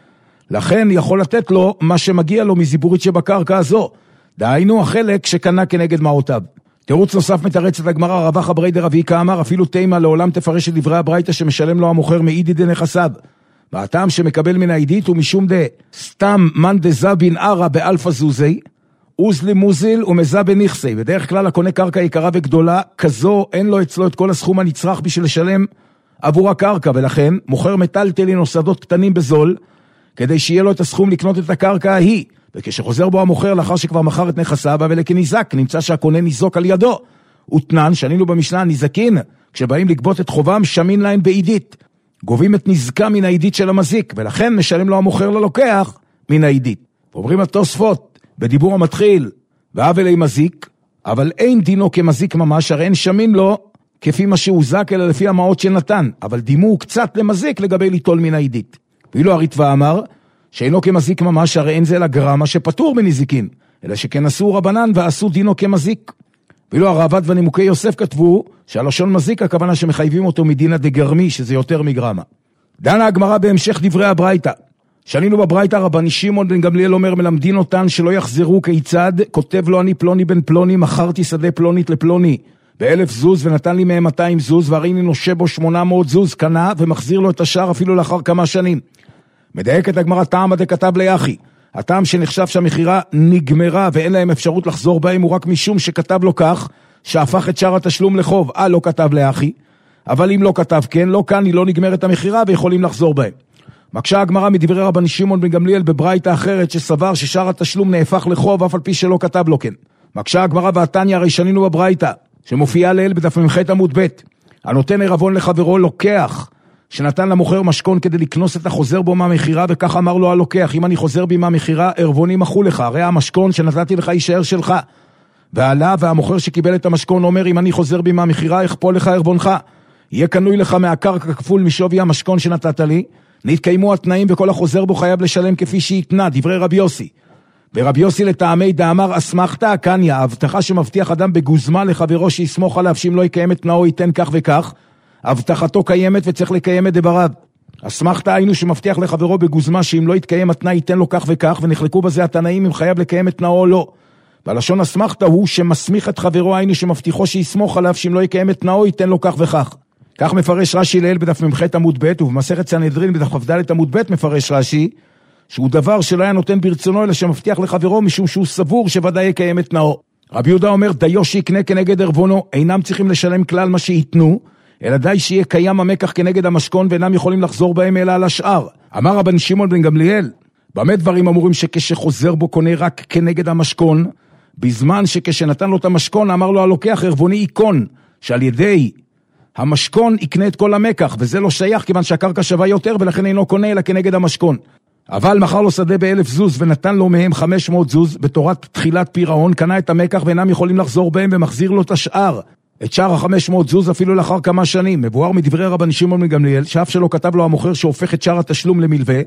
לכן יכול לתת לו מה שמגיע לו מזיבורית שבקרקע הזו, דהיינו החלק שקנה כנגד מעותיו. תירוץ נוסף מתרץ את הגמרא, רווח אברי דרבי כאמר, אפילו תימה לעולם תפרש את דברי הברייתא שמשלם לו המוכר מעידי דנכסיו. והטעם שמקבל מן העידית הוא משום דה סתם מן דזה בן ערה באלפא זוזי, אוזלי מוזיל ומזה בנכסי. בדרך כלל הקונה קרקע יקרה וגדולה, כזו אין לו אצלו את כל הסכום הנצרך בשביל לשלם עבור הקרקע, ולכן מוכר מטלטלין או שדות קטנים בזול, כדי שיהיה לו את הסכום לקנות את הקרקע ההיא. וכשחוזר בו המוכר לאחר שכבר מכר את נכסיו, אבל כניזק, נמצא שהקונה ניזוק על ידו. ותנן, שנינו במשנה, ניזקין, כשבאים לגבות את חובם, שמין להם בעידית. גובים את נזקה מן העידית של המזיק, ולכן משלם לו המוכר ללוקח מן העידית. ואומרים התוספות, בדיבור המתחיל, והאבלי מזיק, אבל אין דינו כמזיק ממש, הרי אין שמין לו כפי מה שהוזק, אלא לפי המעות שנתן, אבל דימו קצת למזיק לגבי ליטול מן העידית. ואילו הריטב"א אמר, שאינו כמזיק ממש, הרי אין זה לגרמה שפטור מנזיקין, אלא שכן עשו רבנן ועשו דינו כמזיק. ואילו הרעב"ד ונימוקי יוסף כתבו שהלשון מזיק הכוונה שמחייבים אותו מדינא דגרמי, שזה יותר מגרמה. דנה הגמרא בהמשך דברי הברייתא. שנינו בברייתא רבני שמעון בן גמליאל אומר, מלמדין אותן שלא יחזרו כיצד, כותב לו אני פלוני בן פלוני, מכרתי שדה פלונית לפלוני באלף זוז ונתן לי מהם מאתיים זוז, והרי אני נושה בו שמונה מאות זוז, קנה ומחזיר לו את השאר אפילו לאחר כמה שנים. מדייק את הגמרא טעם דכתב ליחי, הטעם שנחשב שהמחירה נגמרה ואין להם אפשרות לחזור בהם הוא רק משום שכתב לו כך שהפך את שאר התשלום לחוב. אה, לא כתב ליחי, אבל אם לא כתב כן, לא כאן היא לא נגמרת המחירה ויכולים לחזור בהם. מקשה הגמרא מדברי רבני שמעון בן גמליאל בברייתא אחרת שסבר ששאר התשלום נהפך לחוב אף על פי שלא כתב לו כן. מקשה הגמרא והתניא, הרי שנינו בברייתא שמופיעה לעיל בדף מ"ח עמוד ב', הנותן עירבון לחברו לוקח שנתן למוכר משכון כדי לקנוס את החוזר בו מהמחירה, וכך אמר לו הלוקח, אם אני חוזר בי מהמחירה, ערבוני מחו לך, הרי המשכון שנתתי לך יישאר שלך. ועלה, והמוכר שקיבל את המשכון אומר, אם אני חוזר בי מהמחירה, יכפול לך ערבונך, יהיה קנוי לך מהקרקע כפול משווי המשכון שנתת לי, נתקיימו התנאים וכל החוזר בו חייב לשלם כפי שיתנה, דברי רבי יוסי. ורבי יוסי לטעמי דאמר אסמכתא קניא, הבטחה שמבטיח אדם בגוזמה לחברו שיסמוך עליו שאם לא יקיים את תנאו ייתן כך וכך, הבטחתו קיימת וצריך לקיים את דבריו. אסמכתא היינו שמבטיח לחברו בגוזמה שאם לא יתקיים התנאי ייתן לו כך וכך, ונחלקו בזה התנאים אם חייב לקיים את תנאו או לא. והלשון אסמכתא הוא שמסמיך את חברו, היינו שמבטיחו שיסמוך עליו שאם לא יקיים את תנאו ייתן לו כך וכך. כך מפרש רש"י לעיל בדף מ"ח עמוד ב', ובמסכת סנהדרין בדף כ"ד עמוד ב' מפרש רש"י שהוא דבר שלא היה נותן ברצונו אלא שמבטיח לחברו משום שהוא סבור שוודאי יקיים את תנאו. רבי יהודה אומר, דיו שיקנה כנגד ערבונו, אינם צריכים לשלם כלל מה שיתנו, אלא די שיהיה קיים המקח כנגד המשכון, ואינם יכולים לחזור בהם אלא על השאר. אמר רבן שמעון בן גמליאל, במה דברים אמורים שכשחוזר בו קונה רק כנגד המשכון, בזמן שכשנתן לו את המשכון, אמר לו הלוקח, ערבוני עיקון, שעל ידי המשכון יקנה את כל המקח, וזה לא שייך כיוון שהקרקע שווה יותר, ולכן אינו קונה אלא כנגד המשכון. אבל מחר לו שדה באלף זוז, ונתן לו מהם חמש מאות זוז, בתורת תחילת פירעון, קנה את המקח, ואינם יכולים לחזור בהם, ומחזיר לו את השאר. את שאר ה-חמש מאות זוז אפילו לאחר כמה שנים. מבואר מדברי רבן שמעון בן גמליאל, שאף שלא כתב לו המוכר שהופך את שאר התשלום למלווה,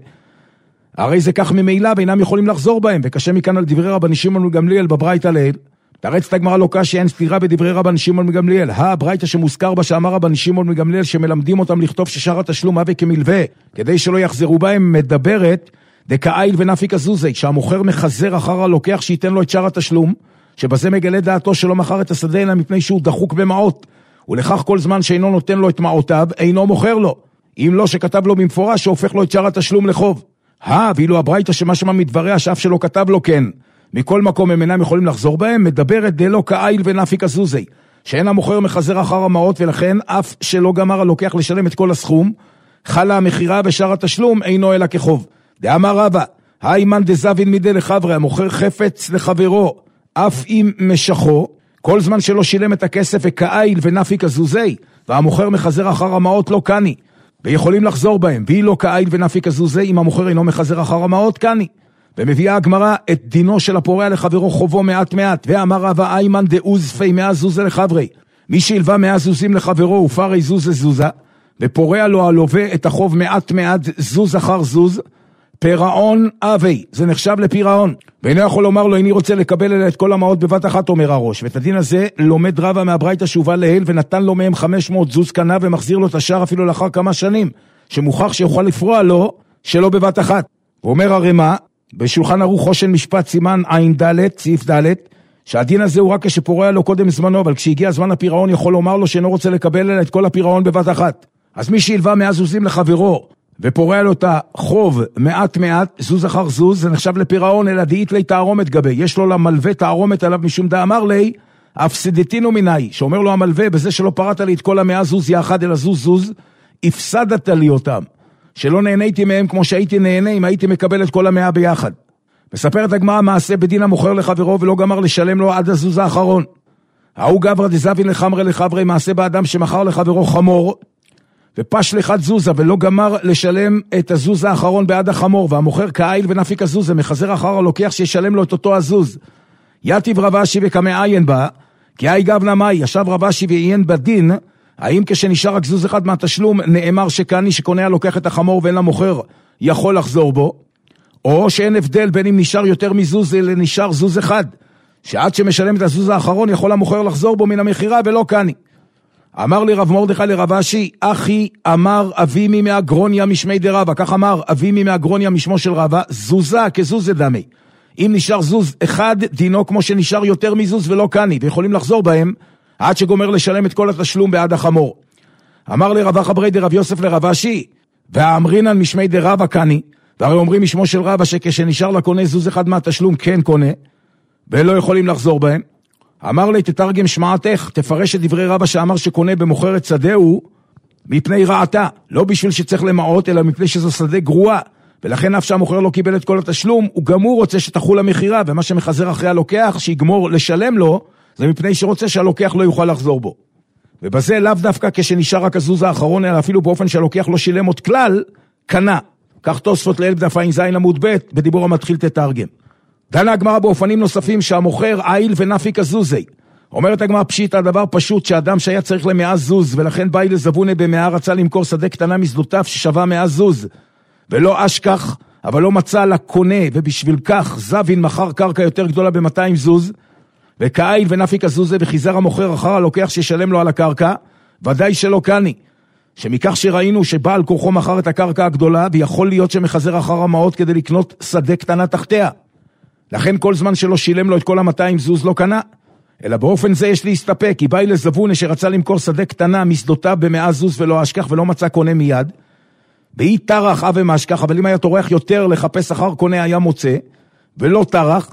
הרי זה כך ממילא, ואינם יכולים לחזור בהם, וקשה מכאן על דברי רבן שמעון בן גמליאל בברייתא לעיל. תרץ הגמרא לא קשיא, אין סתירה בדברי רבן שמעון בן גמליאל. הברייתא שמוזכר בה שאמר רבן שמעון בן גמליאל שמלמדים אותם לכתוב ששאר התשלום הווה כמלווה, כדי שלא יחזרו בהם, מדברת דקאיל ונפיק הזוזי, שהמוכר מחזר אחר הלוקח שייתן לו את שאר התשלום, שבזה מגלה דעתו שלא מכר את השדה אלא מפני שהוא דחוק במעות, ולכך כל זמן שאינו נותן לו את מעותיו, אינו מוכר לו. אם לא שכתב לו במפורש שהופך לו את שאר התשלום לחוב. הא, ואילו הברייתא שמה שמה מדבריה שאף שלא כתב לו כן, מכל מקום הם אינם יכולים לחזור בהם, מדברת דלא קאיל ונפיק הזוזי, שאין המוכר מחזר אחר המעות, ולכן אף שלא גמר הלוקח לשלם את כל הסכום, חלה המחירה ושאר התשלום אינו אלא כחוב. דאמר רבא, היימן דזבין מידי לחברי, המוכר חפץ לחברו, אף אם משכו, כל זמן שלא שילם את הכסף וקאיל ונפיק הזוזי, והמוכר מחזר אחר המעות לא קני, ויכולים לחזור בהם, והיא לא קאיל ונפיק הזוזי, אם המוכר אינו מחזר אחר המעות קני. ומביאה הגמרא את דינו של הפורע לחברו חובו מעט מעט, ואמר רבא היימן דאוז פי מאה זוזה לחברי, מי שילווה מאה זוזים לחברו ופרי זוזה זוזה, ופורע לו הלווה את החוב מעט מעט זוז אחר זוז, פירעון אבי, זה נחשב לפירעון, ואינו יכול לומר לו איני רוצה לקבל אלא את כל המעות בבת אחת, אומר הראש. ואת הדין הזה לומד רבא מהברייתא שהובא לעיל, ונתן לו מהם חמש מאות זוז קנה ומחזיר לו את השאר אפילו לאחר כמה שנים, שמוכח שיוכל לפרוע לו שלא בבת אחת. ואומר הרמ"א בשולחן ערוך חושן משפט סימן עין ד' סעיף ד', שהדין הזה הוא רק כשפורע לו קודם זמנו, אבל כשהגיע זמן הפירעון יכול לומר לו שאינו רוצה לקבל אלא את כל הפירעון בבת אחת. אז מי שילווה מאה זוזים לחברו ופורע לו את החוב מעט מעט, זוז אחר זוז, זה נחשב לפירעון, אלא דאית לי תערומת גבי, יש לו למלווה תערומת עליו משום דאמר לי, הפסדתינו מיני, שאומר לו המלווה, בזה שלא פרעת לי את כל המאה זוז יחד, אלא זוז זוז, הפסדת לי אותם, שלא נהניתי מהם כמו שהייתי נהנה, אם הייתי מקבל את כל המאה ביחד. מספרת הגמרא מעשה בדין המוכר לחברו, ולא גמר לשלם לו עד הזוז האחרון. ההוא גברא דזבין לחמרי לחברי, מעשה באדם שמכר לחברו חמור, ופש לחד זוזה, ולא גמר לשלם את הזוז האחרון בעד החמור, והמוכר קאיל ונפיק הזוזה, מחזר אחר הלוקח שישלם לו את אותו הזוז. יתיב רב אשי וכמה עיין בה, כי אי גב נמי, ישב רב אשי ועיין בדין, האם כשנשאר רק זוז אחד מהתשלום, נאמר שקני שקונה הלוקח את החמור ואין למוכר, יכול לחזור בו, או שאין הבדל בין אם נשאר יותר מזוז אלא נשאר זוז אחד, שעד שמשלם את הזוז האחרון יכול המוכר לחזור בו מן המחירה ולא קני. אמר לי רב מרדכי לרב אשי, אחי אמר אבימי מאגרוניה משמי דרבה, כך אמר אבימי מאגרוניה משמו של רבה, זוזה כזוזה דמי. אם נשאר זוז אחד, דינו כמו שנשאר יותר מזוז ולא קני, ויכולים לחזור בהם, עד שגומר לשלם את כל התשלום בעד החמור. אמר לי רבה חברי דרב יוסף לרב אשי, והאמרינן משמי דרבה קני, והרי אומרים משמו של רבה שכשנשאר לקונה זוז אחד מהתשלום כן קונה, ולא יכולים לחזור בהם. אמר לי תתרגם שמעתך, תפרש את דברי רבא שאמר שקונה במוכרת שדהו מפני רעתה, לא בשביל שצריך למעות, אלא מפני שזו שדה גרועה, ולכן אף שהמוכר לא קיבל את כל התשלום, הוא גם הוא רוצה שתחול המחירה, ומה שמחזר אחרי הלוקח, שיגמור לשלם לו, זה מפני שרוצה שהלוקח לא יוכל לחזור בו. ובזה לאו דווקא כשנשאר רק הזוז האחרון, אלא אפילו באופן שהלוקח לא שילם עוד כלל, קנה. כך תוספות לאל בדף עין זין עמוד ב' בדיבור המתחיל תתרגם. דנה הגמרא באופנים נוספים שהמוכר עיל ונפיק הזוזי. אומרת הגמרא פשיט, הדבר פשוט שאדם שהיה צריך למאה זוז, ולכן באי לזבונה במאה רצה למכור שדה קטנה משדותיו ששווה מאה זוז, ולא אשכח, אבל לא מצא לקונה, ובשביל כך זבין מחר קרקע יותר גדולה ב-מאתיים זוז, וכעיל ונפיק הזוזי, וחיזר המוכר אחר הלוקח שישלם לו על הקרקע, ודאי שלא קני. שמכך שראינו שבעל כוחו מחר את הקרקע הגדולה, ויכול להיות שמחזר אחר המעות כדי לקנות שדה קטנה תחתיה. לכן כל זמן שלא שילם לו את כל ה-מאתיים זוז לא קנה, אלא באופן זה יש להסתפק, כי באי לזבונה שרצה למכור שדה קטנה משדותיו במאה זוז ולא אשכח ולא מצא קונה מיד, והיא תרח אבי משכח, אבל אם היה תורח יותר לחפש אחר קונה היה מוצא, ולא תרח,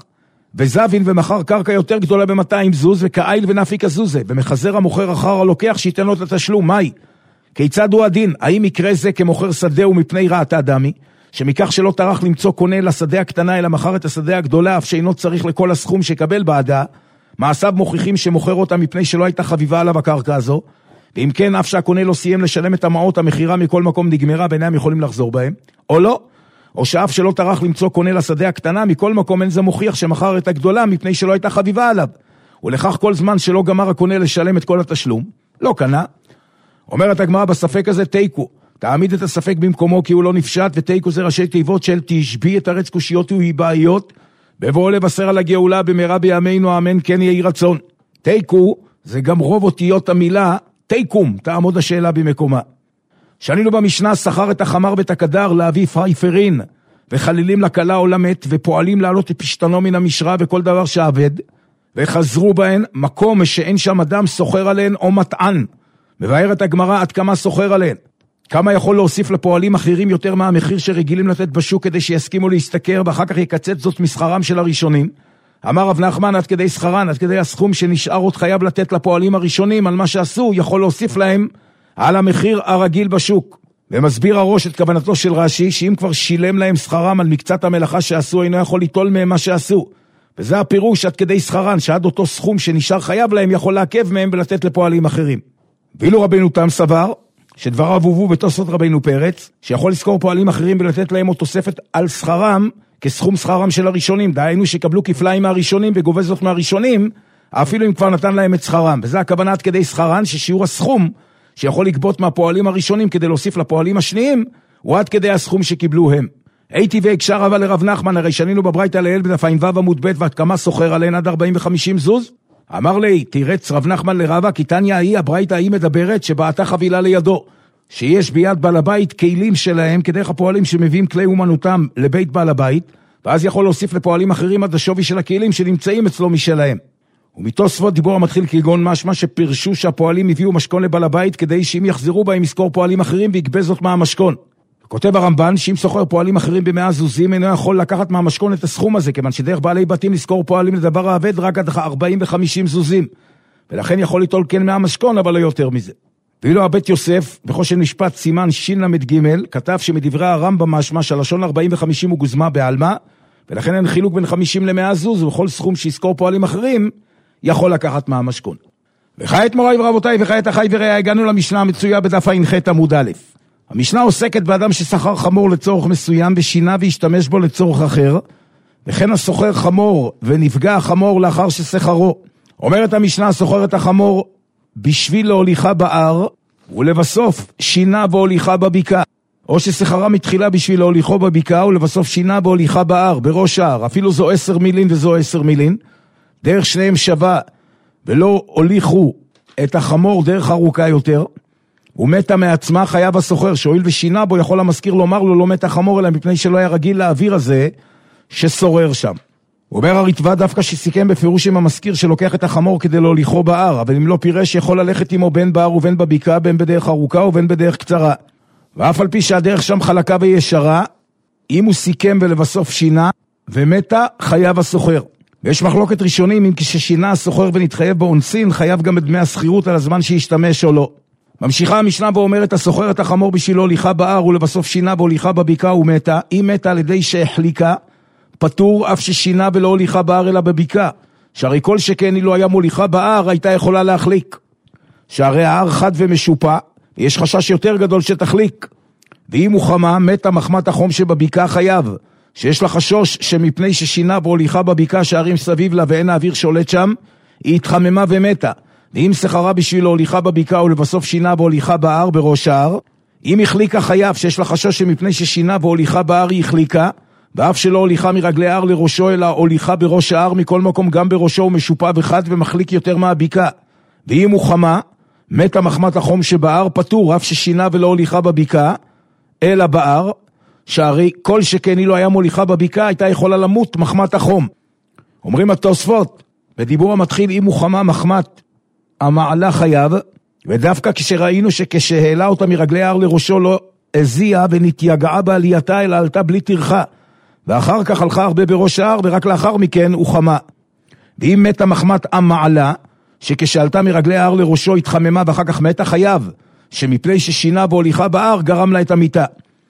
וזבין ומחר קרקע יותר גדולה ב-מאתיים זוז, וכאיל ונפיק הזוזה, ומחזר המוכר אחר הלוקח שייתן לו את התשלום. מהי? כיצד הוא הדין? האם יקרה זה כמוכר שדה ומפני רעתה דמי, שמכך שלא טרח למצוא קונה לשדה הקטנה, אלא מחר את השדה הגדולה, אף שאינו צריך לכל הסכום שקבל בעדה, מעשיו מוכיחים שמוכר אותה מפני שלא הייתה חביבה עליו הקרקע הזו, ואם כן, אף שהקונה לא סיים לשלם את המעות, המחירה מכל מקום נגמרה, ביניהם יכולים לחזור בהם, או לא, או שאף שלא טרח למצוא קונה לשדה הקטנה, מכל מקום אין זה מוכיח שמחר את הגדולה, מפני שלא הייתה חביבה עליו, ולכך כל זמן שלא גמר הקונה לשלם את כל התשלום, לא קנה. אומרת הגמרא בספק הזה, תיקו, תעמיד את הספק במקומו כי הוא לא נפשט, ותיקו זה ראשי תיבות של תשבי את הרץ קושיות ובעיות, בבואו לבשר על הגאולה במהרה בימינו, אמן כן יהי רצון. תיקו זה גם רוב אותיות המילה תיקום, תעמוד השאלה במקומה. שנינו במשנה, שכר את החמר ואת הקדר להביא פייפרין, וחלילים לקלה עולמת, ופועלים לעלות את פשטנו מן המשרה וכל דבר שעבד, וחזרו בהן מקום שאין שם אדם סוחר עליהן או מטען. מבארת הגמרא עד כמה סוחר עליהן. כמה יכול להוסיף לפועלים אחרים יותר מהמחיר שרגילים לתת בשוק כדי שיסכימו להסתכר, ואחר כך יקצץ זאת מסחרם של הראשונים. אמר רב נחמן, עד כדי שכרן, עד כדי הסכום שנשאר עוד חייב לתת לפועלים הראשונים על מה שעשו, יכול להוסיף להם על המחיר הרגיל בשוק. ומסביר הראש את כוונתו של רש"י, שאם כבר שילם להם שכרם על מקצת המלאכה שעשו, אינו יכול ליטול מהם מה שעשו. וזה הפירוש עד כדי שכרן, שעד אותו סכום שנשאר חייב להם יכול לעכב מהם ולתת לפועלים אחרים. ואילו רבנו תם סבר, שדבריו הובאו בתוספות רבנו פרץ, שיכול לזכור פועלים אחרים ולתת להם עוד תוספת על שכרם, כסכום שכרם של הראשונים, דהיינו שקבלו כפליים מהראשונים וגובה זאת מהראשונים, אפילו אם כבר נתן להם את שכרם. וזה הכוונה עד כדי שכרן, ששיעור הסכום שיכול לגבות מהפועלים הראשונים כדי להוסיף לפועלים השניים, הוא עד כדי הסכום שקיבלו הם. הייתי והקשר אבל לרב נחמן, הרי שנינו בברייתא לעיל בדף ע"ו עמוד ב' ועד כמה סוחר עליהן עד ארבעים וחמישים זוז? אמר לי, תירץ רב נחמן לרבה, כי תניא ההיא, הברייתא ההיא מדברת שבעתה חבילה לידו, שיש ביד בעל הבית כלים שלהם, כדרך הפועלים שמביאים כלי אומנותם לבית בעל הבית, ואז יכול להוסיף לפועלים אחרים עד השווי של הכלים שנמצאים אצלו משלהם. ומתוספות דיבור המתחיל כגון משמע שפרשו שהפועלים הביאו משכון לבעל הבית, כדי שאם יחזרו בהם יזכור פועלים אחרים ויקבה זאת מהמשכון. כותב הרמב"ן שאם סוחר פועלים אחרים במאה זוזים, אינו יכול לקחת מהמשכון את הסכום הזה, כיוון שדרך בעלי בתים לזכור פועלים לדבר העבד רק עד ארבעים וחמישים זוזים, ולכן יכול ליטול כן מהמשכון, אבל לא יותר מזה. ואילו הבית יוסף, בחושן משפט סימן שין למד ג' כתב שמדברי הרמב"ם משמע שהלשון ארבעים וחמישים הוא גוזמה בעלמה, ולכן אין חילוק בין חמישים למאה זוז, ובכל סכום שיזכור פועלים אחרים, יכול לקחת מהמשכון. וכעת מוריי ורבותיי, וכעת אחי ורעי, הגענו למשנה המצויה בדף ע"ח עמוד א'. המשנה עוסקת באדם ששכר חמור לצורך מסוים ושינה והשתמש בו לצורך אחר, וכן הסוחר חמור ונפגע החמור לאחר ששכרו. אומרת המשנה, סוחר את החמור בשביל להוליכה בער, ולבסוף שינה והוליכה בבקעה, או ששכרה מתחילה בשביל להוליכו בבקעה, ולבסוף שינה והוליכה בער, בראש הער, אפילו זו עשר מילין וזו עשר מילין, דרך שניהם שווה, ולא הוליכו את החמור דרך ארוכה יותר, ומתה מעצמה חייב הסוחר, שהואיל ושינה בו, יכול המזכיר לומר לו, לא מתה חמור, אלא מפני שלא היה רגיל לאוויר הזה, ששורר שם. הוא אומר הריטב"א דווקא שסיכם בפירוש עם המזכיר שלוקח את החמור כדי להוליכו בער, אבל אם לא פירש יכול ללכת עמו בין בער ובין בבקעה, בין בדרך ארוכה ובין בדרך קצרה. ואף על פי שהדרך שם חלקה וישרה, אם הוא סיכם ולבסוף שינה, ומתה חייב הסוחר. ויש מחלוקת ראשונים אם כששינה הסוחר ונתחייב באונסין, חייב גם את דמי הסחירות על הזמן שישתמש או לא. ממשיכה המשנה ואומרת, הסוחר את החמור בשביל להוליכה בער ולבסוף שינה והוליכה בבקעה ומתה, היא מתה על ידי שהחליקה, פטור אף ששינה ולא הוליכה בער אלא בבקעה, שהרי כל שכן אילו היה מוליכה בער הייתה יכולה להחליק, שהרי הער חד ומשופע, יש חשש יותר גדול שתחליק, ואם הוא חמה, מתה מחמת החום שבבקעה חייב, שיש לה חשוש שמפני ששינה והוליכה בבקעה שערים סביב לה ואין האוויר שולט שם, היא התחממה ומתה, ואם שכרה בשביל להוליכה בבקעה ולבסוף שינה והוליכה בער בראש הער, אם החליקה חייב שיש לה חשוש שמפני ששינה והוליכה בער היא החליקה, ואף שלא הוליכה מרגלי הער לראשו, אלא הוליכה בראש הער, מכל מקום גם בראשו הוא משופע וחד ומחליק יותר מהבקעה. ואם הוא חמה, מתה מחמת החום שבער, פטור, אף ששינה ולא הוליכה בבקעה, אלא בער, שהרי כל שכן אילו היה מוליכה בבקעה, הייתה יכולה למות מחמת החום. אומרים התוספות, בדיבור המתחיל, אם הוא חמה מחמת המעלה חייב, ודווקא כשראינו שכשהעלה אותה מרגלי הער לראשו לא הזיעה ונתייגעה בעלייתה, אלא עלתה בלי תרחה. ואחר כך הלכה הרבה בראש ההר, ורק לאחר מכן הוא חמה. ואם מתה מחמת עם מעלה, שכשעלתה מרגלי ההר לראשו התחממה ואחר כך מתה, חייב, שמפני ששינה בהוליכה בהר גרם לה את המיתה.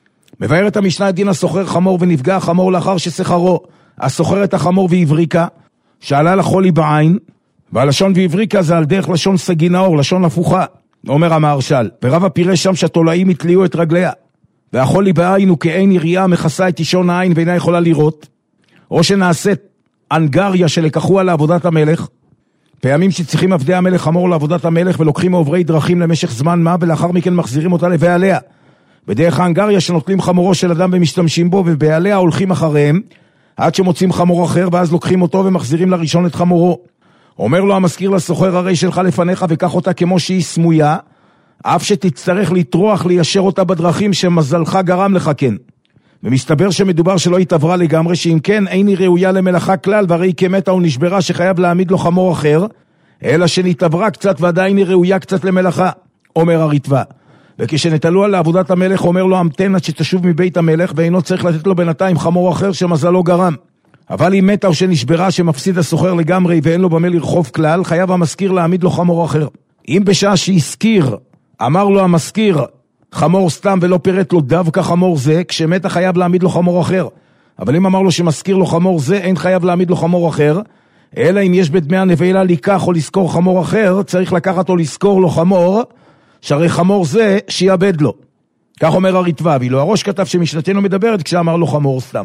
מבאר את המשנה דין הסוחר חמור ונפגע החמור לאחר שסחרו, הסוחר את החמור והבריקה, שעלה לחולי בעין, והלשון והבריקה זה על דרך לשון סגי נאור, לשון הפוכה, אומר המהרש"ל. ורב הפירש שם שהתולעים התליעו את רגליה, והחולי בעין הוא כאין ירייה מכסה את אישון העין ואינה יכולה לראות, או שנעשית אנגריה שלקחוה לעבודת המלך, פעמים שצריכים עבדי המלך חמור לעבודת המלך ולוקחים מעוברי דרכים למשך זמן מה, ולאחר מכן מחזירים אותה לבעליה. בדרך האנגריה שנוטלים חמורו של אדם ומשתמשים בו, ובעליה הולכים אחריהם, עד שמוצאים חמור אחר, ואז לוקחים אותו ומחזירים לראשון את חמורו. אומר לו המזכיר לסוחר, הרי שלך לפניך וקח אותה כמו שהיא סמויה, אף שתצטרך לטרוח ליישר אותה בדרכים שמזלך גרם לך כן. ומסתבר שמדובר שלא התעברה לגמרי, שאם כן אין היא ראויה למלאכה כלל, והרי כמתה או נשברה שחייב להעמיד לו חמור אחר, אלא שנתעברה קצת ועדיין היא ראויה קצת למלאכה, אומר הריטב"א. וכשנטלו על עבודת המלך אומר לו המתן עד שתשוב מבית המלך, ואינו צריך לתת לו בינתיים חמור אחר שמזלו גרם. אבל אם מתה או שנשברה שמפסיד הסוחר לגמרי ואין לו במה לרחוב כלל, חייב המזכיר להעמיד לו חמור אחר. אם בשעה שהזכיר אמר לו המזכיר חמור סתם ולא פירט לו דווקא חמור זה, כשמתה חייב להעמיד לו חמור אחר. אבל אם אמר לו שמזכיר לו חמור זה, אין חייב להעמיד לו חמור אחר, אלא אם יש בדמי הנבלה לקח או לזכור חמור אחר, צריך לקחת או לזכור לו חמור, שהרי חמור זה שיאבד לו. כך אומר הריטב"א, ואילו הראש כתב שמשנתנו מדברת כשאמר לו חמור סתם.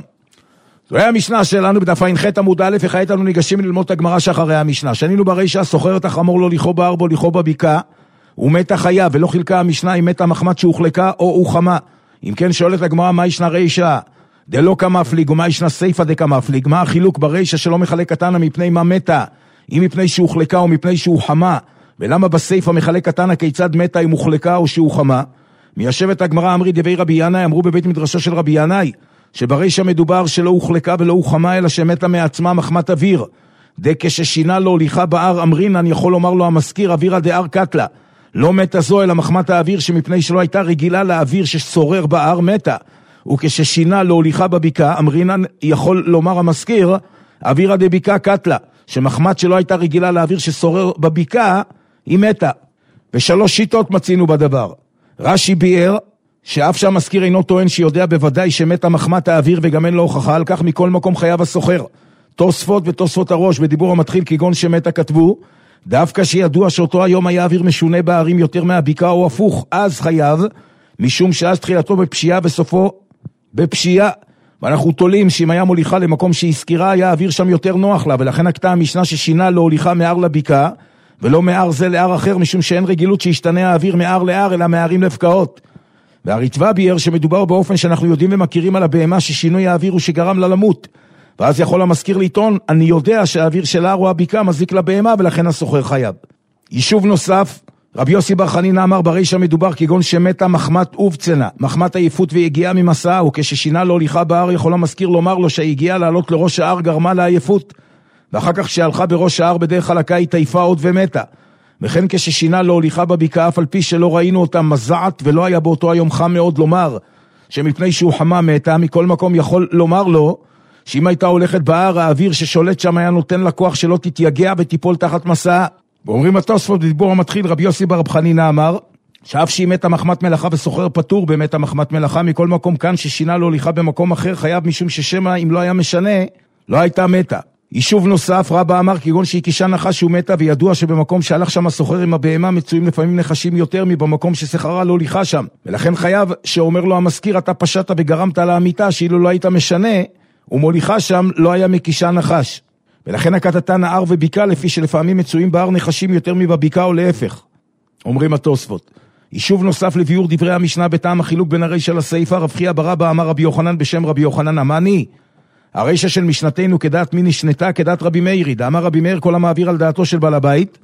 זו היה המשנה שלנו בדף ע"ח עמוד א', וכעת אנו ניגשים ללמוד את הגמרא שאחרי המשנה. שנינו ברישא, סוחר את החמור לא לכו בהר בו לכו בבקעה, ומתה חיה, ולא חילקה המשנה אם מתה מחמת שהוחלקה או הוחמה. אם כן שואלת הגמרא, מה ישנה רישא דלא כמפליג, ומה ישנה סייפא דכמפליג? מה החילוק ברישא שלא מחלק קטנה מפני מה מתה, אם מפני שהוחלקה או מפני שהוחמה? ולמה בסייפא מחלק קטנה כיצד מתה אם הוחלקה או שהוחמה? מיישבת הגמרא, אמרי דבי רבי ינאי, אמרו בבית מדרשו של רבי ינאי, שברישא מדובר שלא הוחלקה ולא הוחמה, אלא שמתה מעצמה מחמת אוויר. דכששינה לו הוליכה בהר אמרינן, יכול לומר לו המזכיר, אווירא דהר קטלה. לא מתה זו אלא מחמת האוויר, שמפני שלא הייתה רגילה לאוויר ששורר בהר מתה. וכששינה לו הוליכה בבקעה אמרינן, יכול לומר המזכיר, אווירא דבקעה קטלה, שמחמת שלא הייתה רגילה לאוויר ששורר בבקעה, היא מתה. ושלוש שיטות מצינו בדבר. רש"י ביאר שאף שהמזכיר אינו טוען שיודע בוודאי שמתה מחמת האוויר וגם אין לו הוכחה על כך, מכל מקום חייב הסוחר. תוספות ותוספות הראש בדיבור המתחיל כגון שמתה כתבו, דווקא שידוע שאותו היום היה אוויר משונה בערים יותר מהבקעה או הפוך, אז חייב, משום שאז תחילתו בפשיעה וסופו בפשיעה. ואנחנו תולים שאם היה מוליכה למקום שהזכירה, היה האוויר שם יותר נוח לה, ולכן הקטע המשנה ששינה לו הוליכה מהר לבקעה, ולא מהר זה להר אחר, משום שאין רגילות שישתנה האוויר מהר להר, אלא מהרים לפקעות. והריטב"א ביאר שמדובר באופן שאנחנו יודעים ומכירים על הבהמה ששינוי האוויר הוא שגרם לה למות. ואז יכול המזכיר לטעון, אני יודע שהאוויר של ההר או הבקעה מזיק לבהמה, ולכן הסוחר חייב. יישוב נוסף, רבי יוסי בר חנינא אמר ברישא מדובר כגון שמתה מחמת אובצנה, מחמת עייפות והגיעה ממסעה, וכששינה לו הוליכה בהר יכול המזכיר לומר לו שהגיעה לעלות לראש ההר גרמה לעייפות, ואחר כך שהלכה בראש ההר בדרך חלקה היא תעיפה עוד ומתה. וכן כששינה לו הוליכה בבקעה, אף על פי שלא ראינו אותה מזעת ולא היה באותו היום חם מאוד, לומר שמפני שהוא חמה מתה, מכל מקום יכול לומר לו שאם הייתה הולכת בהר, האוויר ששולט שם היה נותן לכוח שלא תתייגע ותיפול תחת מסעה. ואומרים התוספות בדיבור המתחיל, רבי יוסי בר חנינא אמר שאף שהיא מתה מחמת מלאכה וסוחר פטור במתה מחמת מלאכה, מכל מקום כאן ששינה לו הוליכה במקום אחר חייב, משום ששמה אם לא היה משנה לא הייתה מתה. יישוב נוסף, רבא אמר כגון שהקישה נחש שהוא מתה, וידוע שבמקום שהלך שם הסוחר עם הבהמה מצויים לפעמים נחשים יותר מבמקום שסחרה לא הוליכה שם, ולכן חייב שאומר לו המזכיר, אתה פשעת וגרמת לה המיתה, שאילו לא היית משנה ומוליכה שם לא היה מקישה נחש. ולכן הקטתה נהר ובקעה, לפי שלפעמים מצויים בהר נחשים יותר מבבקעה או להפך, אומרים התוספות. יישוב נוסף לביאור דברי המשנה בטעם החילוק בין הרישא לסייפא, רב חייא בר אבא אמר רבי יוחנן בשם רבי יוחנן אמני, הרישא של משנתנו כדעת מי נשנתה כדעת רבי מאירי, דאמר רבי מאיר כל המעביר על דעתו של בעל הבית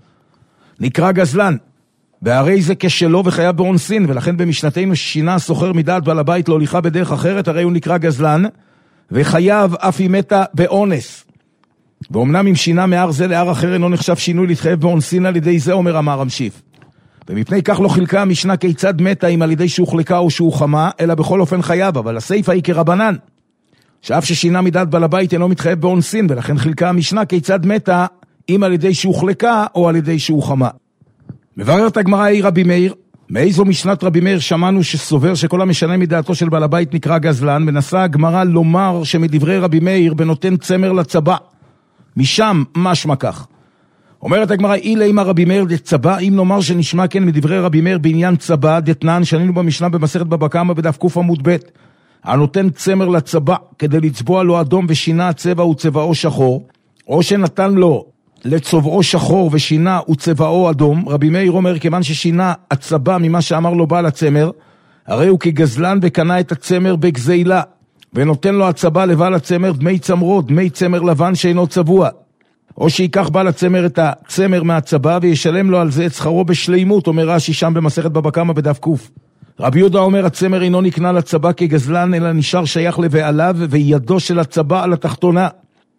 נקרא גזלן, והרי זה כשלו וחייב באונסין, ולכן במשנתנו ששינה הסוחר מדעת בעל הבית להוליכה בדרך אחרת, הרי הוא נקרא גזלן וחייב אף היא מתה באונס. ואומנם אם שינה מהר זה להר אחר אינו נחשב שינוי להתחייב באונסין על ידי זה, אומר אמר המשיף. ומפני כך לא חילקה המשנה כיצד מתה אם על ידי שהוחלקה או שהוחמה, אלא בכל אופן חייב, אבל הסייפא היא כרבנן. שאף ששינה מדעת בעל הבית אינו מתחייב באונסין, ולכן חילקה המשנה כיצד מתה, אם על ידי שהוחלקה או על ידי שהוחמה. מבררת הגמרא היא רבי מאיר, מאיזו משנת רבי מאיר שמענו שסובר שכל המשנה מדעתו של בעל הבית נקרא גזלן, מנסה הגמרא לומר שמדברי רבי מאיר בנותן צמר לצבא, משם משמע כך. אומרת הגמרא, אילה עם הרבי מאיר דצבא, אם נאמר שנשמע כן מדברי רבי מאיר בעניין צבא, דתנן, שנינו במשנה במסכת בבא קמא בדף ק' עמוד ב', הנותן צמר לצבא כדי לצבוע לו אדום ושינה הצבע וצבעו שחור, או שנתן לו לצבעו שחור ושינה וצבעו אדום. רבי מאיר אומר, כיוון ששינה הצבא ממה שאמר לו בעל הצמר, הרי הוא כגזלן וקנה את הצמר בגזילה, ונותן לו הצבא לבעל הצמר דמי צמרו, דמי צמר לבן שאינו צבוע. או שיקח בעל הצמר את הצמר מהצבא וישלם לו על זה את שכרו בשלימות, אומר רש"י שם במסכת בבא קמא בדף ק'. רבי יהודה אומר, הצמר אינו נקנה לצבא כגזלן, אלא נשאר שייך לבעליו, וידו של הצבא על התחתונה.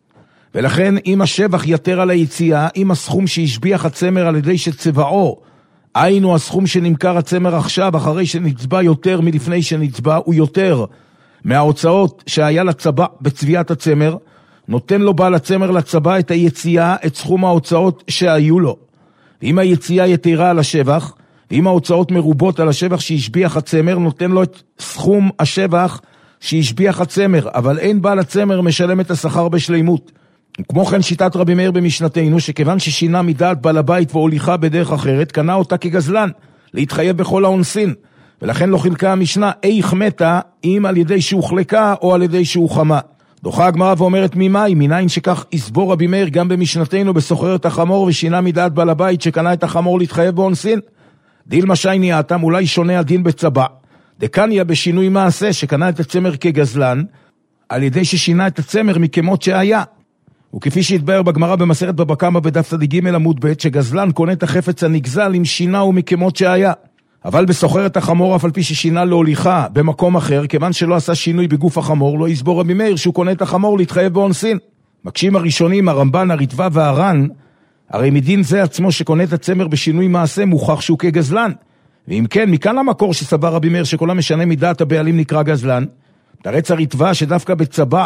ולכן אם השבח יתר על היציאה, אם הסכום שהשביח הצמר על ידי שצבעו, היינו הסכום שנמכר הצמר עכשיו, אחרי שנצבע יותר מלפני שנצבע, הוא יותר מההוצאות שהיה לצבא בצביעת הצמר, נותן לו בעל הצמר לצבא את היציאה, את סכום ההוצאות שהיו לו. ואם היציאה יתרה על השבח, ואם ההוצאות מרובות על השבח שהשביח הצמר, נותן לו את סכום השבח שהשביח הצמר, אבל אין בעל הצמר משלם את השכר בשלימות. כמו כן שיטת רבי מאיר במשנתנו, שכיוון ששינה מדעת בעל הבית והוליכה בדרך אחרת, קנה אותה כגזלן, להתחייב בכל האונסין, ולכן לא חילקה המשנה, איך מתה, אם על ידי שהוחלקה או על ידי שהוחמה. דוחה הגמרא ואומרת ממאי, מניין שכך יסבור רבי מאיר גם במשנתנו בסוחר את החמור ושינה מדעת בעל הבית שקנה את החמור להתחייב באונסין. דיל משייני האטם, אולי שונה הדין בצבא, דקניה בשינוי מעשה שקנה את הצמר כגזלן, על ידי ששינה את הצמר מכמות שהיה. וכפי שהתבאר בגמרא במסכת בבא קמא בדף צ"ג עמוד ב', שגזלן קונה את החפץ הנגזל עם שינה ומכמות שהיה. אבל בסוחר את החמור, אף על פי ששינה להוליכה במקום אחר, כיוון שלא עשה שינוי בגוף החמור, לא יסבור רבי מאיר שהוא קונה את החמור להתחייב באונסין. מקשים הראשונים, הרמב"ן, הריטב"א והר"ן, הרי מדין זה עצמו שקונה את הצמר בשינוי מעשה מוכח שהוא כגזלן. ואם כן, מכאן המקור שסבר רבי מאיר שכל המשנה מדעת הבעלים נקרא גזלן, תרץ הריטב"א שדווקא בצבא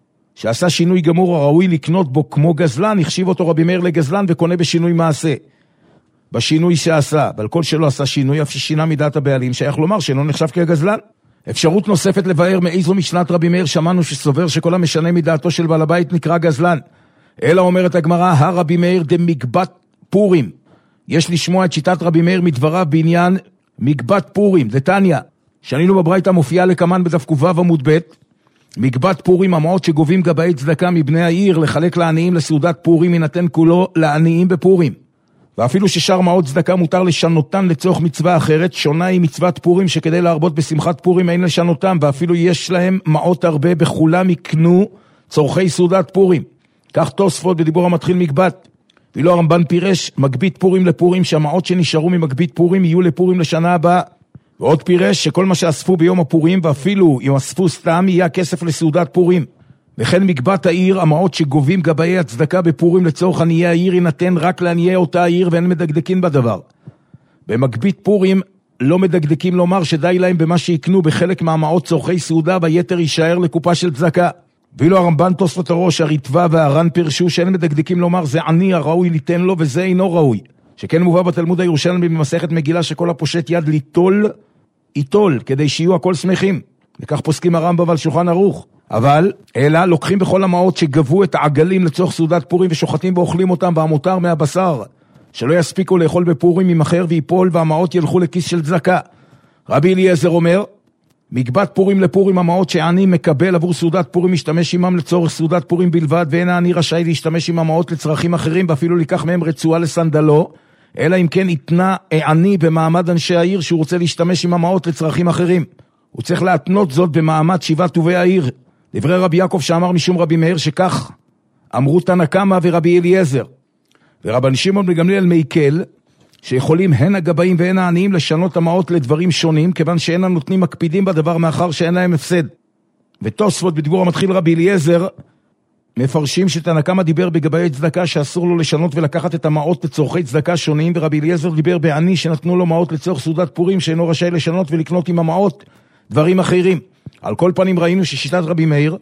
שעשה שינוי גמור הראוי לקנות בו כמו גזלן, החשיב אותו רבי מאיר לגזלן וקונה בשינוי מעשה. בשינוי שעשה, אבל כל שלא עשה שינוי, אף ששינה מדעת הבעלים, שייך לומר שאינו נחשב כגזלן. אפשרות נוספת לבאר מאיזו משנת רבי מאיר שמענו שסובר שכל המשנה מדעתו של בעל הבית נקרא גזלן. אלא אומרת הגמרא, הרבי מאיר דמגבת פורים. יש לשמוע את שיטת רבי מאיר מדבריו בעניין מגבת פורים, דתניא. שנינו בברייתא מופיעה לקמן בדף ק"ו עמוד ב', מגבת פורים, המעות שגובים גבאי צדקה מבני העיר לחלק לעניים לסעודת פורים, יינתן כולו לעניים בפורים. ואפילו ששאר מעות צדקה מותר לשנותן לצורך מצווה אחרת, שונה היא מצוות פורים שכדי להרבות בשמחת פורים אין לשנותם, ואפילו יש להם מעות הרבה, בכולם יקנו צורכי סעודת פורים. כך תוספות בדיבור המתחיל מגבת. ואילו הרמב"ן פירש מגבית פורים לפורים, שהמעות שנשארו ממגבית פורים יהיו לפורים לשנה הבאה. ועוד פירש שכל מה שאספו ביום הפורים, ואפילו אם אספו סתם, יהיה הכסף לסעודת פורים. וכן מגבת העיר, המעות שגובים גבאי הצדקה בפורים לצורך עניי העיר, יינתן רק לעניי אותה העיר ואין מדקדקים בדבר. במגבית פורים לא מדקדקים לומר שדי להם במה שיקנו בחלק מהמעות צורכי סעודה, והיתר יישאר לקופה של צדקה. ואילו הרמב"ן, תוספות הראש, הריטב"א והר"ן פירשו שאין מדקדקים לומר זה עני הראוי ליתן לו וזה אינו ראוי. שכן מובא בתלמוד הירושלמי במסכת מגילה שכל הפושט יד ליטול, ייטול, כדי שיהיו הכל שמחים. וכך פוסקים הרמב"ם על שולחן ערוך. אבל, אלא, לוקחים בכל המעות שגבו את העגלים לצורך סעודת פורים ושוחטים ואוכלים אותם והמותר מהבשר, שלא יספיקו לאכול בפורים ממחר ויפול והמעות ילכו לכיס של צדקה. רבי אליעזר אומר, מגבת פורים לפורים, המעות שהעני מקבל עבור סעודת פורים משתמש עמם לצורך סעודת פורים בלבד, ואין העני רשאי להשתמש עם המעות לצרכים אחרים, ואפילו לקח מהם רצועה לסנדלו, אלא אם כן יתנה העני במעמד אנשי העיר שהוא רוצה להשתמש עם המעות לצרכים אחרים. הוא צריך להתנות זאת במעמד שבעת טובי העיר. דברי רבי יעקב שאמר משום רבי מאיר שכך אמרו תנא קמא ורבי אליעזר. ורבן שמעון בן גמליאל מקל שיכולים הן הגבאים והן העניים לשנות המעות לדברים שונים, כיוון שאין הנותנים מקפידים בדבר מאחר שאין להם הפסד. ותוספות בדיבור המתחיל רבי אליעזר מפרשים שתנא קמא דיבר בגבאי צדקה שאסור לו לשנות ולקחת את המעות לצורכי צדקה שונים, ורבי אליעזר דיבר בעני שנתנו לו מעות לצורך סעודת פורים שאינו רשאי לשנות ולקנות עם המעות דברים אחרים. על כל פנים ראינו ששיטת רבי מאיר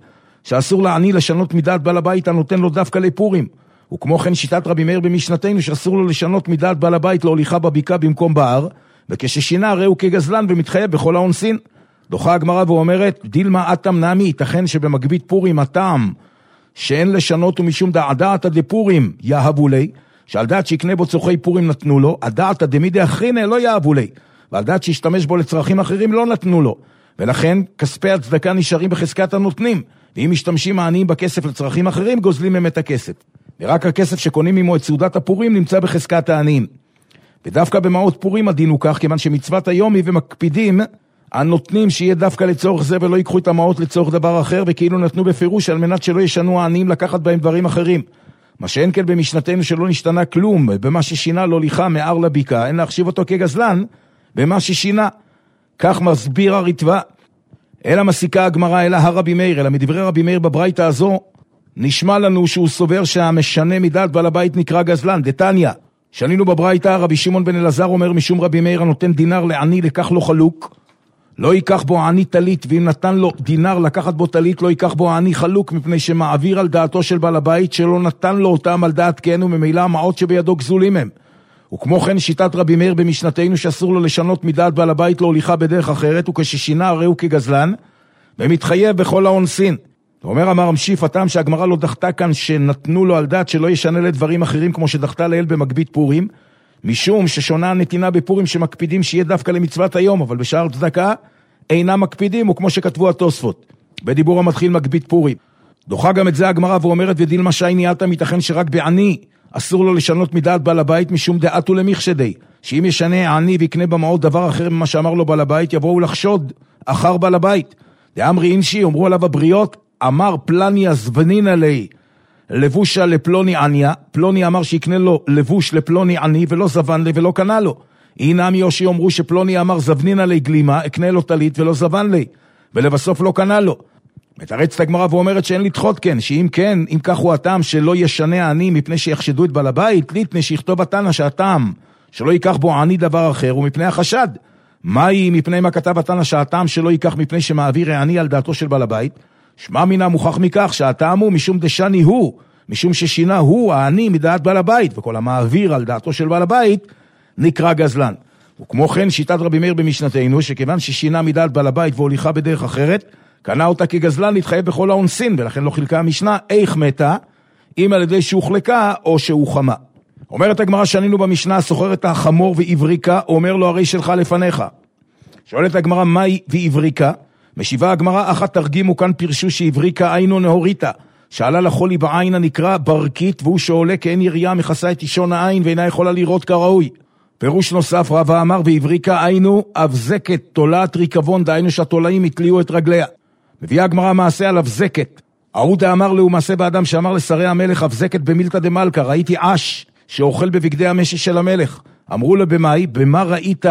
שאסור לעני לשנות מדעת בעל הבית הנותן לו דווקא לפורים. וכמו כן שיטת רבי מאיר במשנתנו שאסור לו לשנות מדעת בעל הבית להוליכה בבקעה במקום בהר, וכששינה הרי הוא כגזלן ומתחייב בכל האונסין. דוחה הגמרא ואומרת, דילמה אתם נמי, ייתכן שבמגבית פורים הטעם שאין לשנות ומשום דעת דפורים יאהבו לי, שעל דעת שיקנה בו צורכי פורים נתנו לו, הדעת דמידי אחרינה לא יאהבו לי, ועל דעת שישתמש בו לצרכים אחרים לא נתנו לו. ולכן כספי הצדקה נשארים בחזקת הנותנים, ואם משתמשים העניים בכסף לצרכים אחרים, גוזלים מהם את הכסף. ורק הכסף שקונים עמו את סעודת הפורים נמצא בחזקת העניים. ודווקא במעות פורים הדין הוא כך, כיוון שמצוות היום היא ומקפידים הנותנים שיהיה דווקא לצורך זה ולא ייקחו את המעות לצורך דבר אחר, וכאילו נתנו בפירוש על מנת שלא ישנו העניים לקחת בהם דברים אחרים. מה שאין כן במשנתנו שלא נשתנה כלום, במה ששינה לא ליכה מער לבקעה, אין להחשיב אותו כגזלן, במה ששינה. כך מסביר הרטב"א. אלא מסיקה הגמרא אלא הרבי מאיר, אלא מדברי רבי מאיר בברייתא הזו, נשמע לנו שהוא סובר שהמשנה מדעת בעל הבית נקרא גזלן, דתניא. שנינו בברייתא, רבי שמעון בן אלעזר אומר משום רבי מאיר הנותן דינר לעני לקח לו חלוק, לא ייקח בו העני טלית, ואם נתן לו דינר לקחת בו טלית, לא ייקח בו העני חלוק, מפני שמעביר על דעתו של בעל הבית שלא נתן לו אותם על דעת כן, וממילא המעות שבידו גזולים הם. וכמו כן שיטת רבי מאיר במשנתנו שאסור לו לשנות מדעת בעל הבית להוליכה בדרך אחרת, וכששינה הרי הוא כגזלן, ומתחייב בכל האונסין. אומר אמר המשיף הטעם שהגמרא לא דחתה כאן שנתנו לו על דעת שלא ישנה לדברים אחרים כמו שדחתה לאל במגבית פורים, משום ששונה הנתינה בפורים שמקפידים שיהיה דווקא למצוות היום, אבל בשאר צדקה אינם מקפידים, וכמו שכתבו התוספות בדיבור המתחיל מגבית פורים. דוחה גם את זה הגמרא ואומרת, ודילמה שי ניאלתא, מתכן שרק בעני אסור לו לשנות מדעת בעל הבית משום דעתו למחשדי, שאם ישנה העני ויקנה במעות דבר אחר ממה שאמר לו בעל הבית, יבואו לחשוד אחר בעל הבית. דאמרי אינשי, אומרו עליו הבריות, אמר פלני הזבנין עלי לבושה לפלוני עניה, פלוני אמר שיקנה לו לבוש לפלוני עני ולא זבן לי ולא קנה לו. אינם יושי אומרו שפלוני אמר זבנין עלי גלימה, אקנה לו טלית ולא זבן לי, ולבסוף לא קנה לו. מתרצת הגמרא ואומרת שאין לדחות כן, שאם כן, אם כך הוא הטעם שלא ישנה העני מפני שיחשדו את בעל הבית, ליתנה שיכתוב התנא שהטעם שלא ייקח בו העני דבר אחר ומפני החשד. מהי מפני מה כתב התנא שהטעם שלא ייקח מפני שמעביר העני על דעתו של בעל הבית? שמע מינה מוכח מכך שהטעם הוא משום דשני הוא, משום ששינה הוא העני מדעת בעל הבית, וכל המעביר על דעתו של בעל הבית נקרא גזלן. וכמו כן שיטת רבי מאיר במשנתנו שכיוון ששינה מדעת בעל הבית והוליכה בדרך אחרת, קנה אותה כגזלן להתחייב בכל האונסין, ולכן לא חילקה המשנה איך מתה, אם על ידי שהוחלקה או שהוחמה. אומרת הגמרא שנינו במשנה, סוחר את החמור ועבריקה, אומר לו הרי שלך לפניך. שואלת הגמרא מהי ועבריקה? משיבה הגמרא, אחת תרגימו כאן פרשו שעבריקה עינו נהוריתה, שעלה לחולי בעין הנקרא ברקית, והוא שעולה כאין ירייה מכסה את אישון העין ואינה יכולה לראות כראוי. פירוש נוסף רבא אמר ועבריקה עינו אבזקת תולעת ריקבון, דהיינו שהתולעים התליעו את רגליה. מביאה הגמרא מעשה על אבזקת. אהודה אמר לו מעשה באדם שאמר לשרי המלך אבזקת במילתא דמלכה, ראיתי עש שאוכל בבגדי המשי של המלך. אמרו לו במאי, במה ראית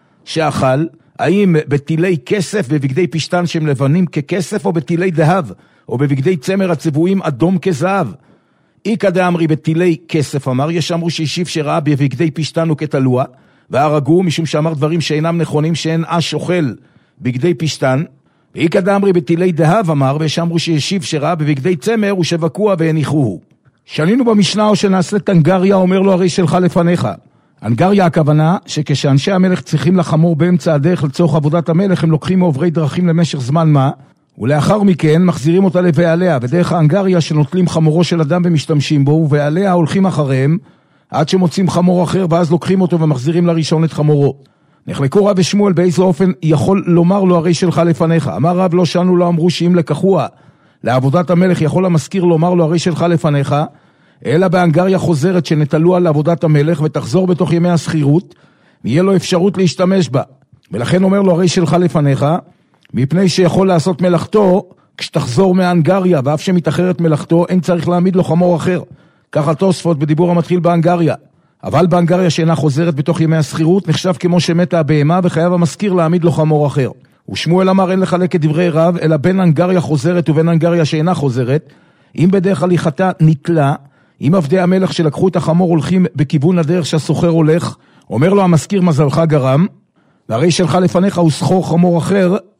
שאכל? האם בטילי כסף בבגדי פשטן שהם לבנים ככסף, או בטילי דהב, או בבגדי צמר הצבועים אדום כזהב? איקא דאמרי בטילי כסף אמר, יש אמרו שישיב שראה בבגדי פשטן וכתלוע, והרגו משום שאמר דברים שאינם נכונים, שאין אש אוכל בגדי פשטן. ואיקא דאמרי בטילי דהב אמר, ויש אמרו שישיב שראה בבגדי צמר ושבקוע והניחוהו. שנינו במשנה או שנעשה תנגריה, אומר לו הרי שלך לפניך. אנגריה הכוונה שכשאנשי המלך צריכים לחמור באמצע הדרך לצורך עבודת המלך, הם לוקחים מעוברי דרכים למשך זמן מה, ולאחר מכן מחזירים אותה לבעליה, ודרך האנגריה שנוטלים חמורו של אדם ומשתמשים בו, ובעליה הולכים אחריהם עד שמוצאים חמור אחר, ואז לוקחים אותו ומחזירים לראשון את חמורו. נחלקו רב ושמואל באיזה אופן יכול לומר לו הרי שלך לפניך. אמר רב לא שנו לא אמרו שאם לקחוה לעבודת המלך יכול המזכיר לומר לו הרי שלך לפניך, אלא באנגריה חוזרת שנטלו על עבודת המלך ותחזור בתוך ימי הסחירות, ויהיה לו אפשרות להשתמש בה. ולכן אומר לו הרי שלך לפניך, מפני שיכול לעשות מלאכתו כשתחזור מהאנגריה, ואף שמתאחרת מלאכתו אין צריך להעמיד לו חמור אחר. ככה תוספות בדיבור המתחיל באנגריה. אבל באנגריה שאינה חוזרת בתוך ימי הסחירות נחשב כמו שמתה הבהמה, וחייב המזכיר להעמיד לו חמור אחר. ושמואל אמר אין לחלק את דברי רב, אלא בין אנגריה חוזרת ובין אנגריה שאינה חוזרת. אם בדרך הליכתה נתלה, אם עבדי המלך שלקחו את החמור הולכים בכיוון הדרך שהסוחר הולך, אומר לו המזכיר מזלך גרם, והרי שלך לפניך הוא סחור חמור אחר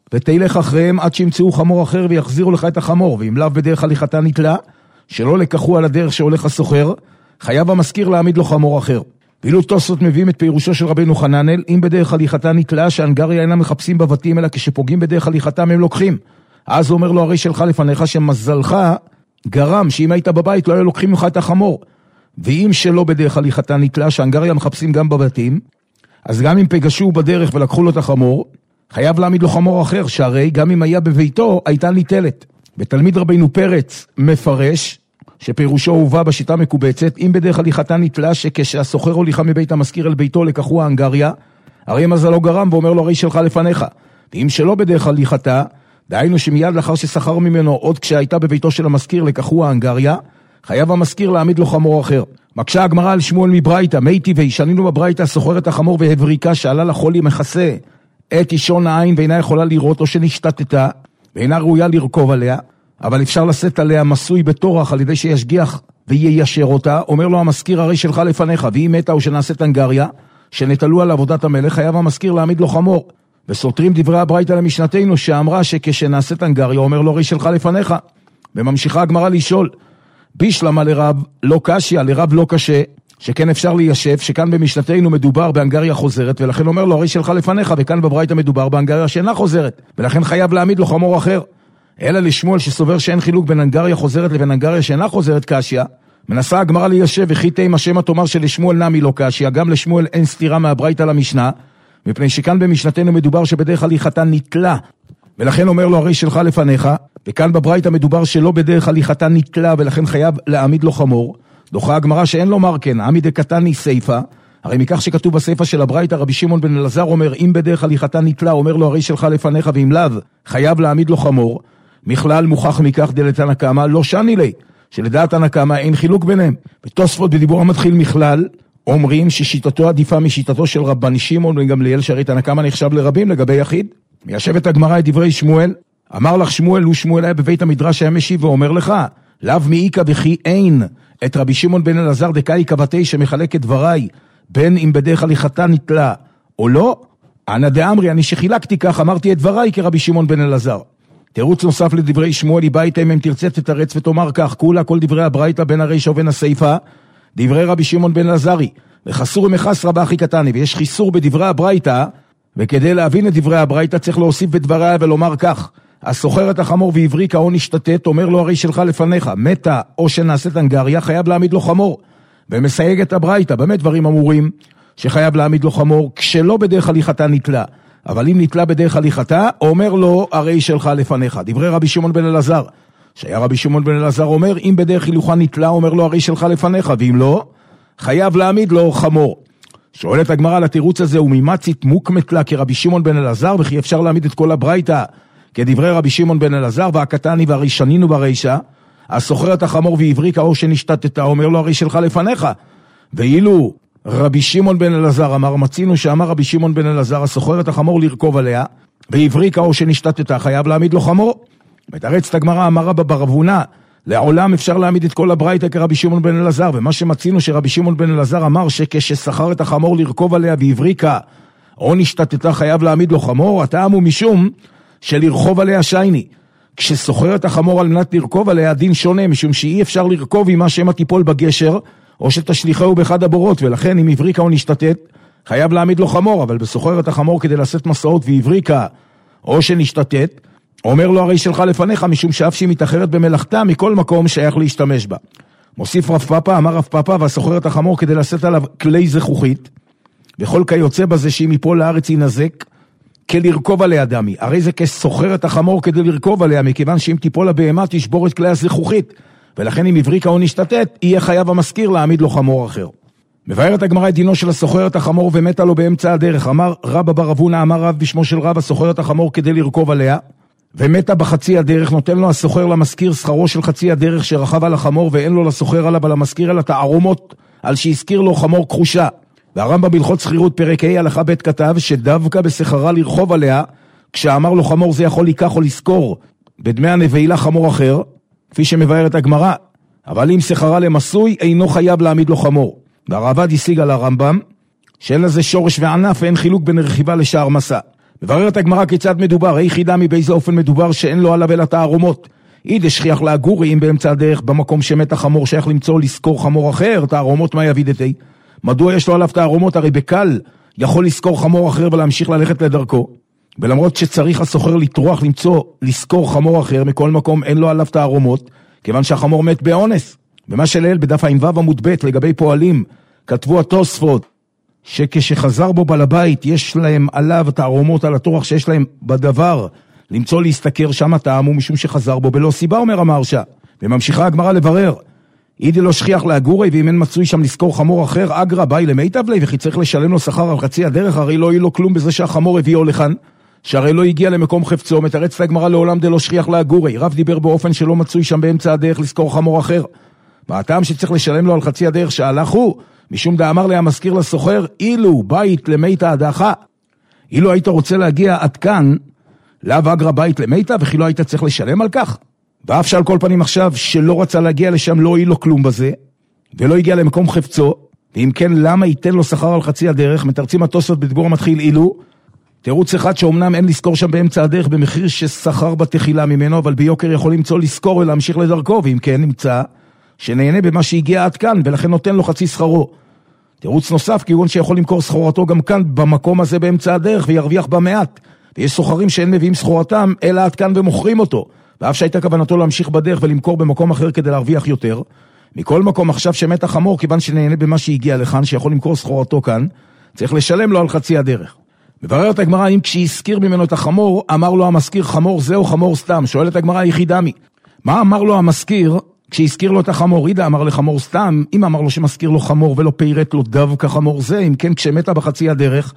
ותלך אחריהם עד שימצאו חמור אחר ויחזירו לך את החמור, ואם לאו בדרך הליכתה נתלה, שלא לקחו על הדרך שהולך הסוחר, חייב המזכיר להעמיד לו חמור אחר. ואילו תוספות מביאים את פירושו של רבנו חננאל, אם בדרך הליכתה נתלה, שהנגריה אינם מחפשים בבתים, אלא כשפוגעים בדרך הליכתם הם לוקחים. אז אומר לו, הרי שלך לפניך שמזלך גרם, שאם היית בבית לא היו לוקחים לך את החמור. ואם שלא בדרך הליכתה נתלה, שהנגריה מחפשים גם בבתים, אז גם אם פגשו בדרך ולקחו לו את החמור, חייב להעמיד לו חמור אחר, שהרי גם אם היה בביתו, הייתה ניטלת. ותלמיד רבינו פרץ מפרש, שפירושו הובא בשיטה מקובצת, אם בדרך הליכתה נתלה, שכשהסוחר הוליכה מבית המזכיר אל ביתו לקחו ההנגריה, הרי מזלו גרם ואומר לו, הרי שלך לפניך. ואם שלא בדרך הליכתה, דהיינו שמיד לאחר ששכר ממנו, עוד כשהייתה בביתו של המזכיר לקחו ההנגריה, חייב המזכיר להעמיד לו חמור אחר. מקשה הגמרא על שמואל מברייתא, מי טבעי, שנינו בברייתא סוחרת החמור והבריקה, שעלה לחולי מכסה את אישון העין ואינה יכולה לראות או שנשתתתה, ואינה ראויה לרכוב עליה, אבל אפשר לשאת עליה מסוי בתורח על ידי שישגיח ויישר אותה. אומר לו המזכיר, הרי שלך לפניך, והיא מתה או שנעשית הנגריה, שנטלו על עבודת המלך, חייב המזכיר להעמיד לו חמור. וסותרים דברי הברייתא למשנתנו, שאמרה שכשנעשית הנגריה, אומר לו, הרי שלך לפניך. וממשיכה הגמרא לשאול, בישלמה לרב לא קשיא, לרב לא קשה, שכן אפשר ליישב, שכאן במשנתנו מדובר בהנגריה חוזרת, ולכן אומר לו, הרי שלך לפניך, וכאן בברייתא מדובר בהנגריה שאינה חוזרת, ולכן חייב להעמיד לו חמור אחר. אלא לשמואל שסובר שאין חילוק בין הנגריה חוזרת לבין הנגריה שאינה חוזרת קשיא, מנסה הגמרא ליישב, וכי תימא שמא תאמר שלשמואל נמי לא קשיא, גם לשמואל אין סתירה מהברייתא למשנה, מפני שכאן במשנתנו מדובר שבדרך הליכתה נתלה, ולכן אומר לו, הרי שלך לפניך, וכאן בברייתא מדובר שלא בדרך הליכתה נתלה, ולכן חייב להעמיד לו חמור. דוחה הגמרא שאין לומר כן, עמי דקתני סייפה, הרי מכך שכתוב בסייפה של הברייתא, רבי שמעון בן אלעזר אומר, אם בדרך הליכתה נתלה, אומר לו, הרי שלך לפניך, ואם לאו, חייב להעמיד לו חמור. מכלל מוכח מכך דלתנא קמא, לא שני לי, שלדעת תנא קמא אין חילוק ביניהם. ותוספות בדיבור המתחיל מכלל, אומרים ששיטתו עדיפה משיטתו של רבן שמעון בן גמליאל, שהרי תנא קמא נחשב לרבים לגבי יחיד. מיישבת הגמרא את דברי שמואל, אמר לך שמואל, הוא שמואל היה בבית המדרש היה משיב ואומר לך, לאו מאיקה וכי אין את רבי שמעון בן אלעזר דקאי קבתי שמחלק את דבריי, בין אם בדרך הליכתה נתלה או לא, אנא דאמרי, אני שחילקתי כך, אמרתי את דבריי כרבי שמעון בן אלעזר. תירוץ נוסף לדברי שמואל, היא ביתה אם תרצה תתרץ ותאמר כך, כולה כל דברי הברייתא בין הרישא ובין הסייפה, דברי רבי שמעון בן אלעזרי, וחסור מחסרא באחי קטני, ויש חיסור בדברי הברייתא, וכדי להבין את דברי הברייתא צריך להוסיף בדבריה ולומר כך, הסוחר את החמור והבריקה או נשתתת, אומר לו הרי שלך לפניך, מתה או שנעשית הנגריה, חייב להעמיד לו חמור, ומסייג את הברייתא, באמת דברים אמורים, שחייב להעמיד לו חמור, כשלא בדרך הליכתה נתלה, אבל אם נתלה בדרך הליכתה, אומר לו הרי שלך לפניך. דברי רבי שמעון בן אלעזר, שהיה רבי שמעון בן אלעזר אומר, אם בדרך הילוכה נתלה, אומר לו הרי שלך לפניך, ואם לא, חייב להעמיד לו חמור. שואלת הגמרא על התירוץ הזה, וממצית מוקמת לה כרבי שמעון בן אלעזר, וכי אפשר להעמיד את כל הברייתא כדברי רבי שמעון בן אלעזר, והקטני והרי שנינו ברישא, הסוחר את החמור והבריקה או שנשתתתה, אומר לו הרי שלך לפניך. ואילו רבי שמעון בן אלעזר אמר, מצינו שאמר רבי שמעון בן אלעזר, הסוחר את החמור לרכוב עליה, והבריקה או שנשתתתה, חייב להעמיד לו חמור. מתרצת הגמרא, אמר רבא בר אבונה, לעולם אפשר להעמיד את כל הברייתא כרבי שמעון בן אלעזר, ומה שמצינו שרבי שמעון בן אלעזר אמר שכששכר את החמור לרכוב עליה והבריקה או נשתתתה חייב להעמיד לו חמור, הטעם הוא משום שלרכוב עליה שייני. כשסוחר את החמור על מנת לרכוב עליה דין שונה, משום שאי אפשר לרכוב עם מה שמא תיפול בגשר או שתשליחהו באחד הבורות, ולכן אם הבריקה או נשתתת חייב להעמיד לו חמור, אבל בסוחר את החמור כדי לשאת מסעות והבריקה או שנשתתת, אומר לו הרי שלך לפניך, משום שאף שהיא מתאחרת במלאכתה מכל מקום שייך להשתמש בה. מוסיף רב פאפא, אמר רב פאפא, והסוחר את החמור כדי לשאת עליו כלי זכוכית, וכל כיוצא בזה שאם יפול לארץ ינזק, כלרכוב עליה דמי. הרי זה כסוחר את החמור כדי לרכוב עליה, מכיוון שאם תיפול הבהמה תשבור את כלי הזכוכית, ולכן אם הבריקה או נשתתת, יהיה חייב המזכיר להעמיד לו חמור אחר. מבארת הגמרא את דינו של הסוחר את החמור ומתה לו באמצע הדרך. אמר רבא בר אבונה, אמר רב בשמו של רב, הסוחר את החמור כדי לרכוב עליה, ומתה בחצי הדרך, נותן לו הסוחר למזכיר שכרו של חצי הדרך שרכב על החמור, ואין לו לסוחר עליו על המזכיר אלא תערומות על שהזכיר לו חמור כחושה. והרמב"ם בהלכות שכירות פרק ה' הלכה ב' כתב שדווקא בשכרה לרחוב עליה, כשאמר לו חמור זה יכול לקח או לזכור בדמי הנבלה חמור אחר, כפי שמבארת הגמרא, אבל אם שכרה למסוי אינו חייב להעמיד לו חמור. והרעב"ד השיג על הרמב"ם שאין לזה שורש וענף ואין חילוק בין רכיבה לשאר מסע. מבררת הגמרא כיצד מדובר, אי חידה מבאיזה אופן מדובר שאין לו עליו אלא תערומות. אי דשכיח להגורי אם באמצע הדרך במקום שמת החמור שייך למצוא לזכור חמור אחר, תערומות מה יבידתי? מדוע יש לו עליו תערומות? הרי בקל יכול לזכור חמור אחר ולהמשיך ללכת לדרכו. ולמרות שצריך הסוחר לטרוח למצוא לזכור חמור אחר, מכל מקום אין לו עליו תערומות, כיוון שהחמור מת באונס. ומה שליל בדף ע"ו עמוד ב' לגבי פועלים, כתבו התוספות, שכשחזר בו בעל הבית יש להם עליו תערומות על הטורח שיש להם בדבר, למצוא להסתכר שם טעמו משום שחזר בו בלא סיבה, אומר המהרש"א. וממשיכה הגמרא לברר, אידי לא שכיח להגורי, ואם אין מצוי שם לזכור חמור אחר, אגרא באי למיטב לי, וכי צריך לשלם לו שכר על חצי הדרך, הרי לא יהיה לו כלום בזה שהחמור הביאו לכאן, שהרי לא הגיע למקום חפצו. מתרץ הגמרא לעולם דלא שכיח להגורי, רב דיבר באופן שלא מצוי שם באמצע הדרך לזכור חמור אחר. והטעם שצריך לשלם לו על חצי הדרך שהלך הוא, משום דאמר לה המזכיר לסוחר, אילו בית למיתה הדחה, אילו היית רוצה להגיע עד כאן, לאו אגרא בית למיתה, וכי לא היית צריך לשלם על כך. ואף שעל כל פנים עכשיו שלא רצה להגיע לשם לא יהיה לו כלום בזה, ולא הגיע למקום חפצו, ואם כן למה ייתן לו שכר על חצי הדרך? מתרצים התוספות בדיבור המתחיל אילו, תירוץ אחד שאומנם אין לזכור שם באמצע הדרך במחיר ששכר בתחילה ממנו, אבל ביוקר יכול למצוא לזכור ולהמשיך לדרכו, ואם כן נמצא שנהנה במה שהגיע עד כאן, ולכן נותן לו חצי שכרו. תירוץ נוסף, כיוון שיכול למכור סחורתו גם כאן במקום הזה באמצע הדרך וירוויח במעט, ויש סוחרים שאין מביאים סחורתם אלא עד כאן ומוכרים אותו, ואף שהייתה כוונתו להמשיך בדרך ולמכור במקום אחר כדי להרוויח יותר. מכל מקום עכשיו שמת החמור, כיוון שנהנה במה שהגיע לכאן, שיכול למכור סחורתו כאן, צריך לשלם לו על חצי הדרך. מבררת הגמרא, אם כשהזכיר ממנו את החמור, אמר לו המזכיר חמור זה או חמור סתם? שואלת הגמרא יחידמי, מה אמר לו המזכיר כשהזכיר לו את החמור? אידה אמר לחמור סתם, אם אמר לו שמזכיר לו חמור ולא פירט לו דווקא חמור זה, אם כן כשמתה בחצי הדרך,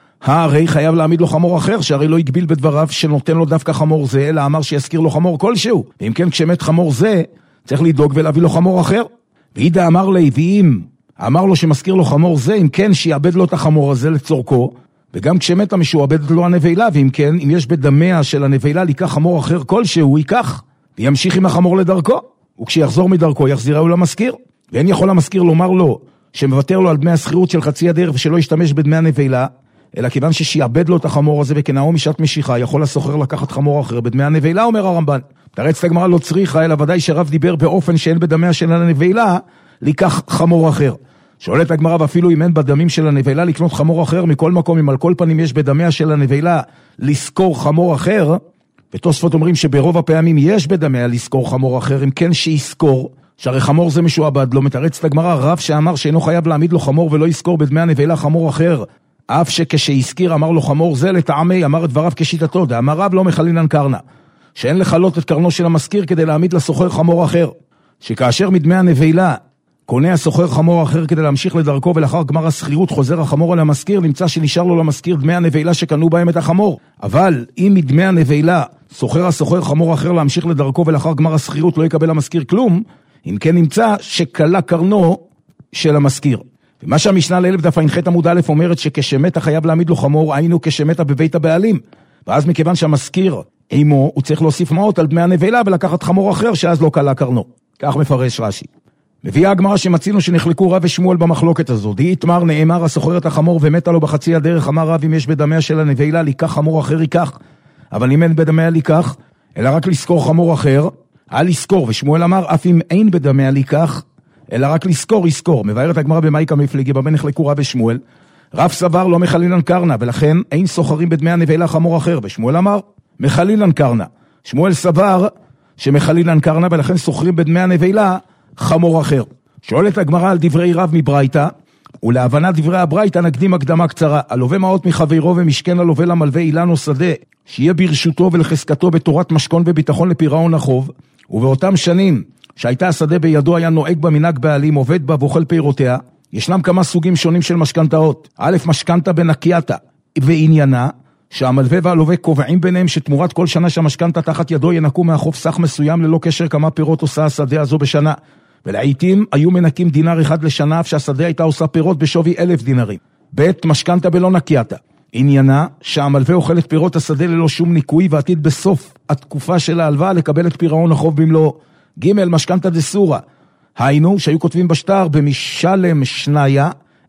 הרי חייב להעמיד לו חמור אחר, שהרי לא יגביל בדבריו שנותן לו דווקא חמור זה, אלא אמר שיזכיר לו חמור כלשהו. ואם כן כשמת חמור זה, צריך לדאוג ולהביא לו חמור אחר. ואידה אמר לי, ואם אמר לו שמזכיר לו חמור זה, אם כן שיעבד לו את החמור הזה לצורכו, וגם כשמת המשועבדת לו הנבלה, ואם כן, אם יש בדמיה של הנבלה לקח חמור אחר כלשהו, ייקח, וימשיך עם החמור לדרכו. וכשיחזור מדרכו יחזירהו למזכיר, ואין יכול המזכיר לומר לו שמוותר לו על דמי הסחירות של חצי הדרך ושלא ישתמש בדמי הנבלה, אלא כיוון ששיעבד לו את החמור הזה וכנאו משעת משיכה, יכול הסוחר לקחת חמור אחר בדמי הנבלה, אומר הרמב"ן. תרץ הגמרא לא צריכה, אלא ודאי שרב דיבר באופן שאין בדמיה של הנבלה לקח חמור אחר. שואלת הגמרא, ואפילו אם אין בדמים של הנבלה לקנות חמור אחר, מכל מקום אם על כל פנים יש בדמיה של הנבלה לזכור חמור אחר, ותוספות אומרים שברוב הפעמים יש בדמיה לזכור חמור אחר, אם כן שיזכור, שהרי חמור זה משועבד, לא מתרצת הגמרא, רב שאמר שאינו חייב להעמיד לו חמור ולא יזכור בדמי הנבלה חמור אחר, אף שכשהזכיר אמר לו חמור זה לטעמי, אמר את דבריו כשיטתו, דאמר רב לא מחלינן קרנה, שאין לחלות את קרנו של המזכיר כדי להעמיד לסוחר חמור אחר, שכאשר מדמי הנבלה קונה הסוחר חמור אחר כדי להמשיך לדרכו, ולאחר גמר הסחירות חוזר החמור על המזכיר, נמצא שנשאר לו למזכיר דמי הנבלה שקנו בהם את החמור. אבל אם מדמי הנבלה סוחר הסוחר חמור אחר להמשיך לדרכו, ולאחר גמר הסחירות לא יקבל המזכיר כלום, אם כן נמצא שקלה קרנו של המזכיר. ומה שהמשנה לאלף דף ע"ח עמוד א' אומרת שכשמתה חייב להעמיד לו חמור, היינו כשמתה בבית הבעלים. ואז מכיוון שהמזכיר עמו, הוא צריך להוסיף מעות על דמי הנבלה ולקחת חמור אחר שאז לא קלה קרנו. כך מפרש רש"י. מביאה הגמרא שמצינו שנחלקו רב ושמואל במחלוקת הזו. די יתמר נאמר הסוחר את החמור ומתה לו בחצי הדרך, אמר רב אם יש בדמיה של הנבלה לקח חמור אחר ייקח, אבל אם אין בדמיה לקח אלא רק לזכור חמור אחר, אל לזכור. ושמואל אמר אף אם אין בדמיה לקח אלא רק לזכור יזכור. מבארת הגמרא במייקה מפלגי במה נחלקו רב ושמואל. רב סבר לא מחלינן קרנה, ולכן אין סוחרים בדמי הנבלה חמור אחר, ושמואל אמר מחלינן קרנה. שמואל סבר שמחלינן קרנה, ולכן סוחרים בדמי הנבלה חמור אחר. שואלת הגמרא על דברי רב מברייתא, ולהבנת דברי הברייתא נקדים הקדמה קצרה. הלווה מעות מחברו ומשכן הלווה למלווה אילן או שדה, שיהיה ברשותו ולחזקתו בתורת משכון וביטחון לפירעון החוב, ובאותם שנים שהייתה השדה בידו היה נוהג במנהג בעלים, עובד בה ואוכל פירותיה. ישנם כמה סוגים שונים של משכנתאות. א', משכנתה בנקייתה, ועניינה שהמלווה והלווה קובעים ביניהם שתמורת כל שנה שהמשכנתה תחת ידו ינקו מהחוב סך מסוים ללא קשר כמה פירות עושה השדה הזו בשנה. ולעיתים היו מנקים דינר אחד לשנה, אף שהשדה הייתה עושה פירות בשווי אלף דינרים. ב', משכנתה בלא נקייתה. עניינה שהמלווה אוכל את פירות השדה ללא שום ניקוי, ועתיד בסוף התקופה של ההלוואה לקבל את פירעון החוב במלואו. ג', משכנתה דסורה. היינו שהיו כותבים בשטר במשלם שניה,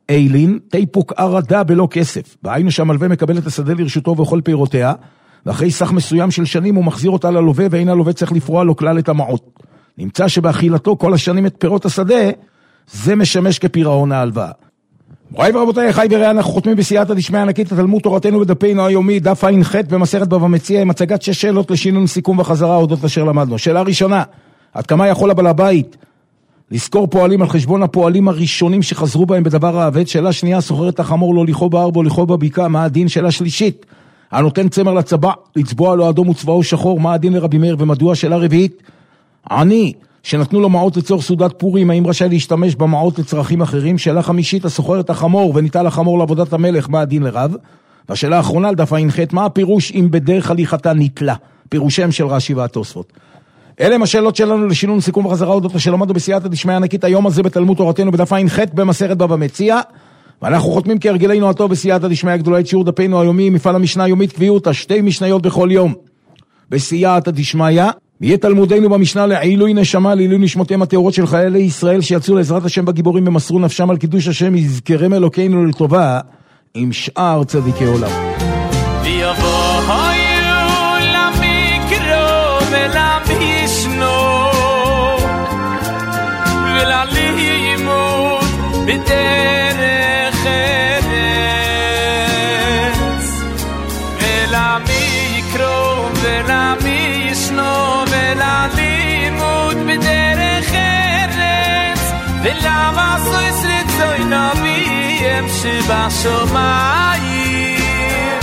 אילין, תיפוק ערדה בלא כסף. והיינו שהמלווה מקבל את השדה לרשותו ואוכל פירותיה, ואחרי סך מסוים של שנים הוא מחזיר אותה ללווה, ואין הלווה צריך לפרוע לו כלל את המעות. נמצא שבאכילתו כל השנים את פירות השדה, זה משמש כפירעון ההלוואה. מוריי ורבותיי, חי וראה, אנחנו חותמים בסייעתא דשמיא ענקית את תלמוד תורתנו בדפינו היומי, דף ע"ח במסכת בבא מציעא, עם הצגת שש שאלות לשינון, סיכום וחזרה אודות אשר למדנו. שאלה ראשונה, עד כמה יכול הבעל הבית לזכור פועלים על חשבון הפועלים הראשונים שחזרו בהם בדבר האבד? שאלה שנייה, סוחר את החמור לא לכו בארבו לכו בבקעה, מה הדין? שאלה שלישית, הנותן צמר לצבע לצבוע לו אדום וצבעו שחור, מה הדין לרבי מאיר ומדוע? שאלה רביעית, עני שנתנו לו מעות לצורך סעודת פורים, האם רשאי להשתמש במעות לצרכים אחרים? שאלה חמישית, הסוחר את החמור וניתן לחמור לעבודת המלך, מה הדין לרב? והשאלה האחרונה, לדף ע"ח, מה הפירוש אם בדרך הליכתה נתלה? פירושם של רש"י והתוספות. אלה הם השאלות שלנו לשינון, סיכום וחזרה אודות אשר למדנו בסייעתא דשמיא ענקית היום הזה בתלמוד תורתנו בדף ע"ח במסכת בבא מציעא, ואנחנו חותמים כהרגלנו הטוב בסייעתא דשמיא הגדולה את שיעור דפנו היומי, מפעל המשנה היומית קביעותא, שתי משניות בכל יום בסייעתא דשמיא. יהיה תלמודנו במשנה לעילוי נשמה, לעילוי נשמותיהם הטהורות של חיילי ישראל שיצאו לעזרת השם בגיבורים ומסרו נפשם על קידוש השם, יזכרם אלוקינו לטובה עם שאר צדיקי עולם. בדרך ארץ ולמיקרו ולמישנו וללימוד בדרך ארץ ולמה סויס רצוי נביהם שבשמיים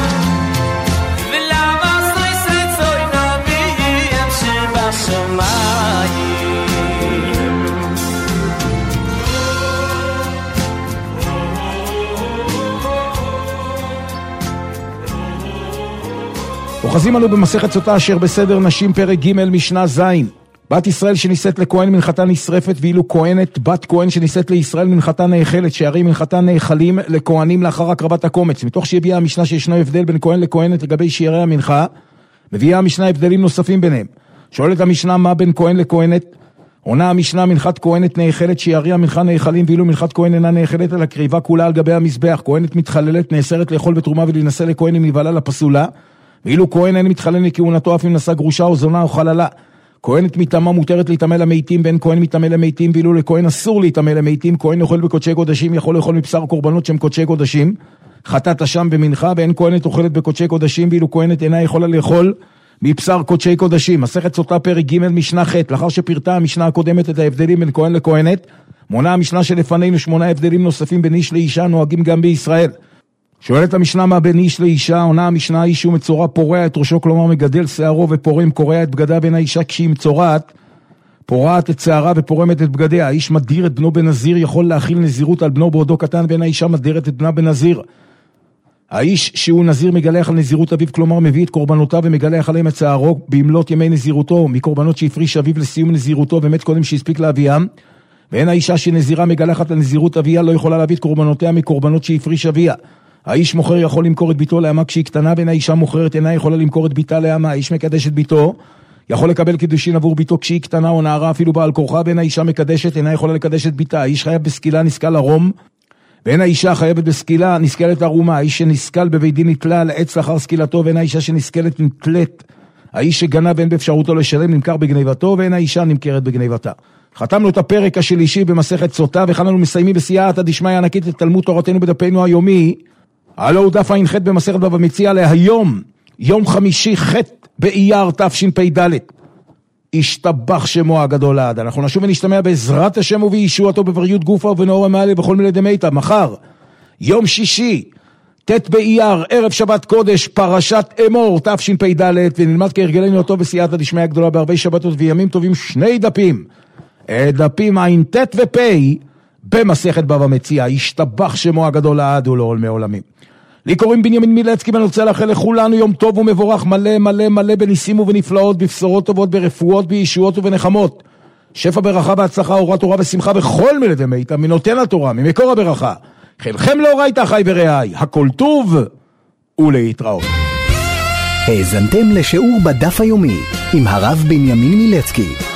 ולמה סויס רצוי נביהם שבשמיים. אוחזים לנו במסכת סוטה אשר בסדר נשים פרק ג' משנה ז'. בת ישראל שנישאת לכהן מנחתה נשרפת, ואילו כהנת בת כהן שנישאת לישראל מנחתה נאכלת, שהרי מנחתה נאכלים לכהנים לאחר הקרבת הקומץ. מתוך שהביאה המשנה שישנו הבדל בין כהן לכהנת לגבי שיערי המנחה, מביאה המשנה הבדלים נוספים ביניהם. שואלת המשנה מה בין כהן לכהנת? עונה המשנה, מנחת כהנת נאכלת, שיערי המנחה נאכלים, ואילו מנחת כהן אינה נאכלת אלא קריבה כולה על גבי המזבח. כהנת מתחללת נאסרת לאכול בתרומה ולהינשא לכהן אם נבעלה לפסולה, ואילו כהן אין מתחלן לכהונתו אף אם נשא גרושה או זונה או חללה. כהנת מטמא מותרת להתאמה למתים, ואין כהן מתאמה למתים, ואילו לכהן אסור להתאמה למתים. כהן אוכל בקודשי קודשים, יכול לאכול מבשר קורבנות שהם קודשי קודשים, חטאת אשם במנחה, ואין כהנת אוכלת בקודשי קודשים, ואילו כהנת אינה יכולה לאכול מבשר קודשי קודשים. מסכת סוטה פרק ג' משנה ח'. לאחר שפרטה המשנה הקודמת את ההבדלים בין כהן לכהנת, מונה המשנה שלפנינו שמונה הבדלים נוספים בין איש לאישה נוהגים גם בישראל. שואלת המשנה מה בין איש לאישה? עונה המשנה, איש הוא מצורע פורע את ראשו, כלומר מגדל שערו ופורם קורע את בגדה, בין האישה כשהיא מצורעת פורעת את שערה ופורמת את בגדיה. האיש מדיר את בנו בנזיר, יכול להכיל נזירות על בנו בעודו קטן, בין האישה מדרת את בנה בנזיר. האיש שהוא נזיר מגלח על נזירות אביו, כלומר מביא את קורבנותיו ומגלח עליהם את שערו במלות ימי נזירותו, מקורבנות שהפריש אביו לסיום נזירותו ומת קודם שהספיק להביאם. ואין האישה שנזירה מגלחת על נזירות אביה לא יכולה להביא את קורבנותיה מקורבנות שהפריש אביה. האיש מוכר יכול למכור את ביתו לאמה כשהיא קטנה, ואין האישה מוכרת אינה יכולה למכור את ביתה לאמה. האיש מקדש את ביתו, יכול לקבל קידושין עבור ביתו כשהיא קטנה או נערה אפילו בעל כורחה, ואין האישה מקדשת אינה יכולה לקדש את ביתה. האיש חייב בסקילה נסקל ערום, ואין האישה חייבת בסקילה נסקלת ערומה. האיש שנסקל בבית דין נתלה על עץ לאחר סקילתו, ואין האישה שנסקלת נתלת. האיש שגנב ואין באפשרותו לשלם נמכר בגניבתו, ואין האישה נמכרת בגניבתה. חתמנו את הפרק השלישי במסכת סוטה, וכאן אנו מסיימים בסייעתא דשמיא ענקית את תלמוד תורתנו בדפנו היומי. הלו דף ע"ח במסכת בבא מציעא להיום, יום חמישי ח' באייר תשפ"ד. השתבח שמו הגדול לעד. אנחנו נשוב ונשתמע בעזרת השם ובישועתו בבריות גופה ובנאור המעלה בכל מילי דמיתא. מחר, יום שישי, ט' באייר, ערב שבת קודש, פרשת אמור תשפ"ד, ונלמד כהרגלנו אותו בסייעתא דשמיא הגדולה בערבי שבתות וימים טובים שני דפים. דפים ע"ט ופ' במסכת בבא מציעא. השתבח שמו הגדול לעד ולעולמי עולמים. לי קוראים בנימין מילצקי, ואני רוצה לאחל לכולנו יום טוב ומבורך, מלא מלא מלא בניסים ובנפלאות, בבשורות טובות, ברפואות, בישועות ובנחמות. שפע ברכה והצלחה, אורה תורה ושמחה בכל מילי דמיתא, מנותן התורה, ממקור הברכה. חלכם לאורייתא חי ורעי, הכל טוב ולהתראות. האזנתם לשיעור בדף היומי עם הרב בנימין מילצקי.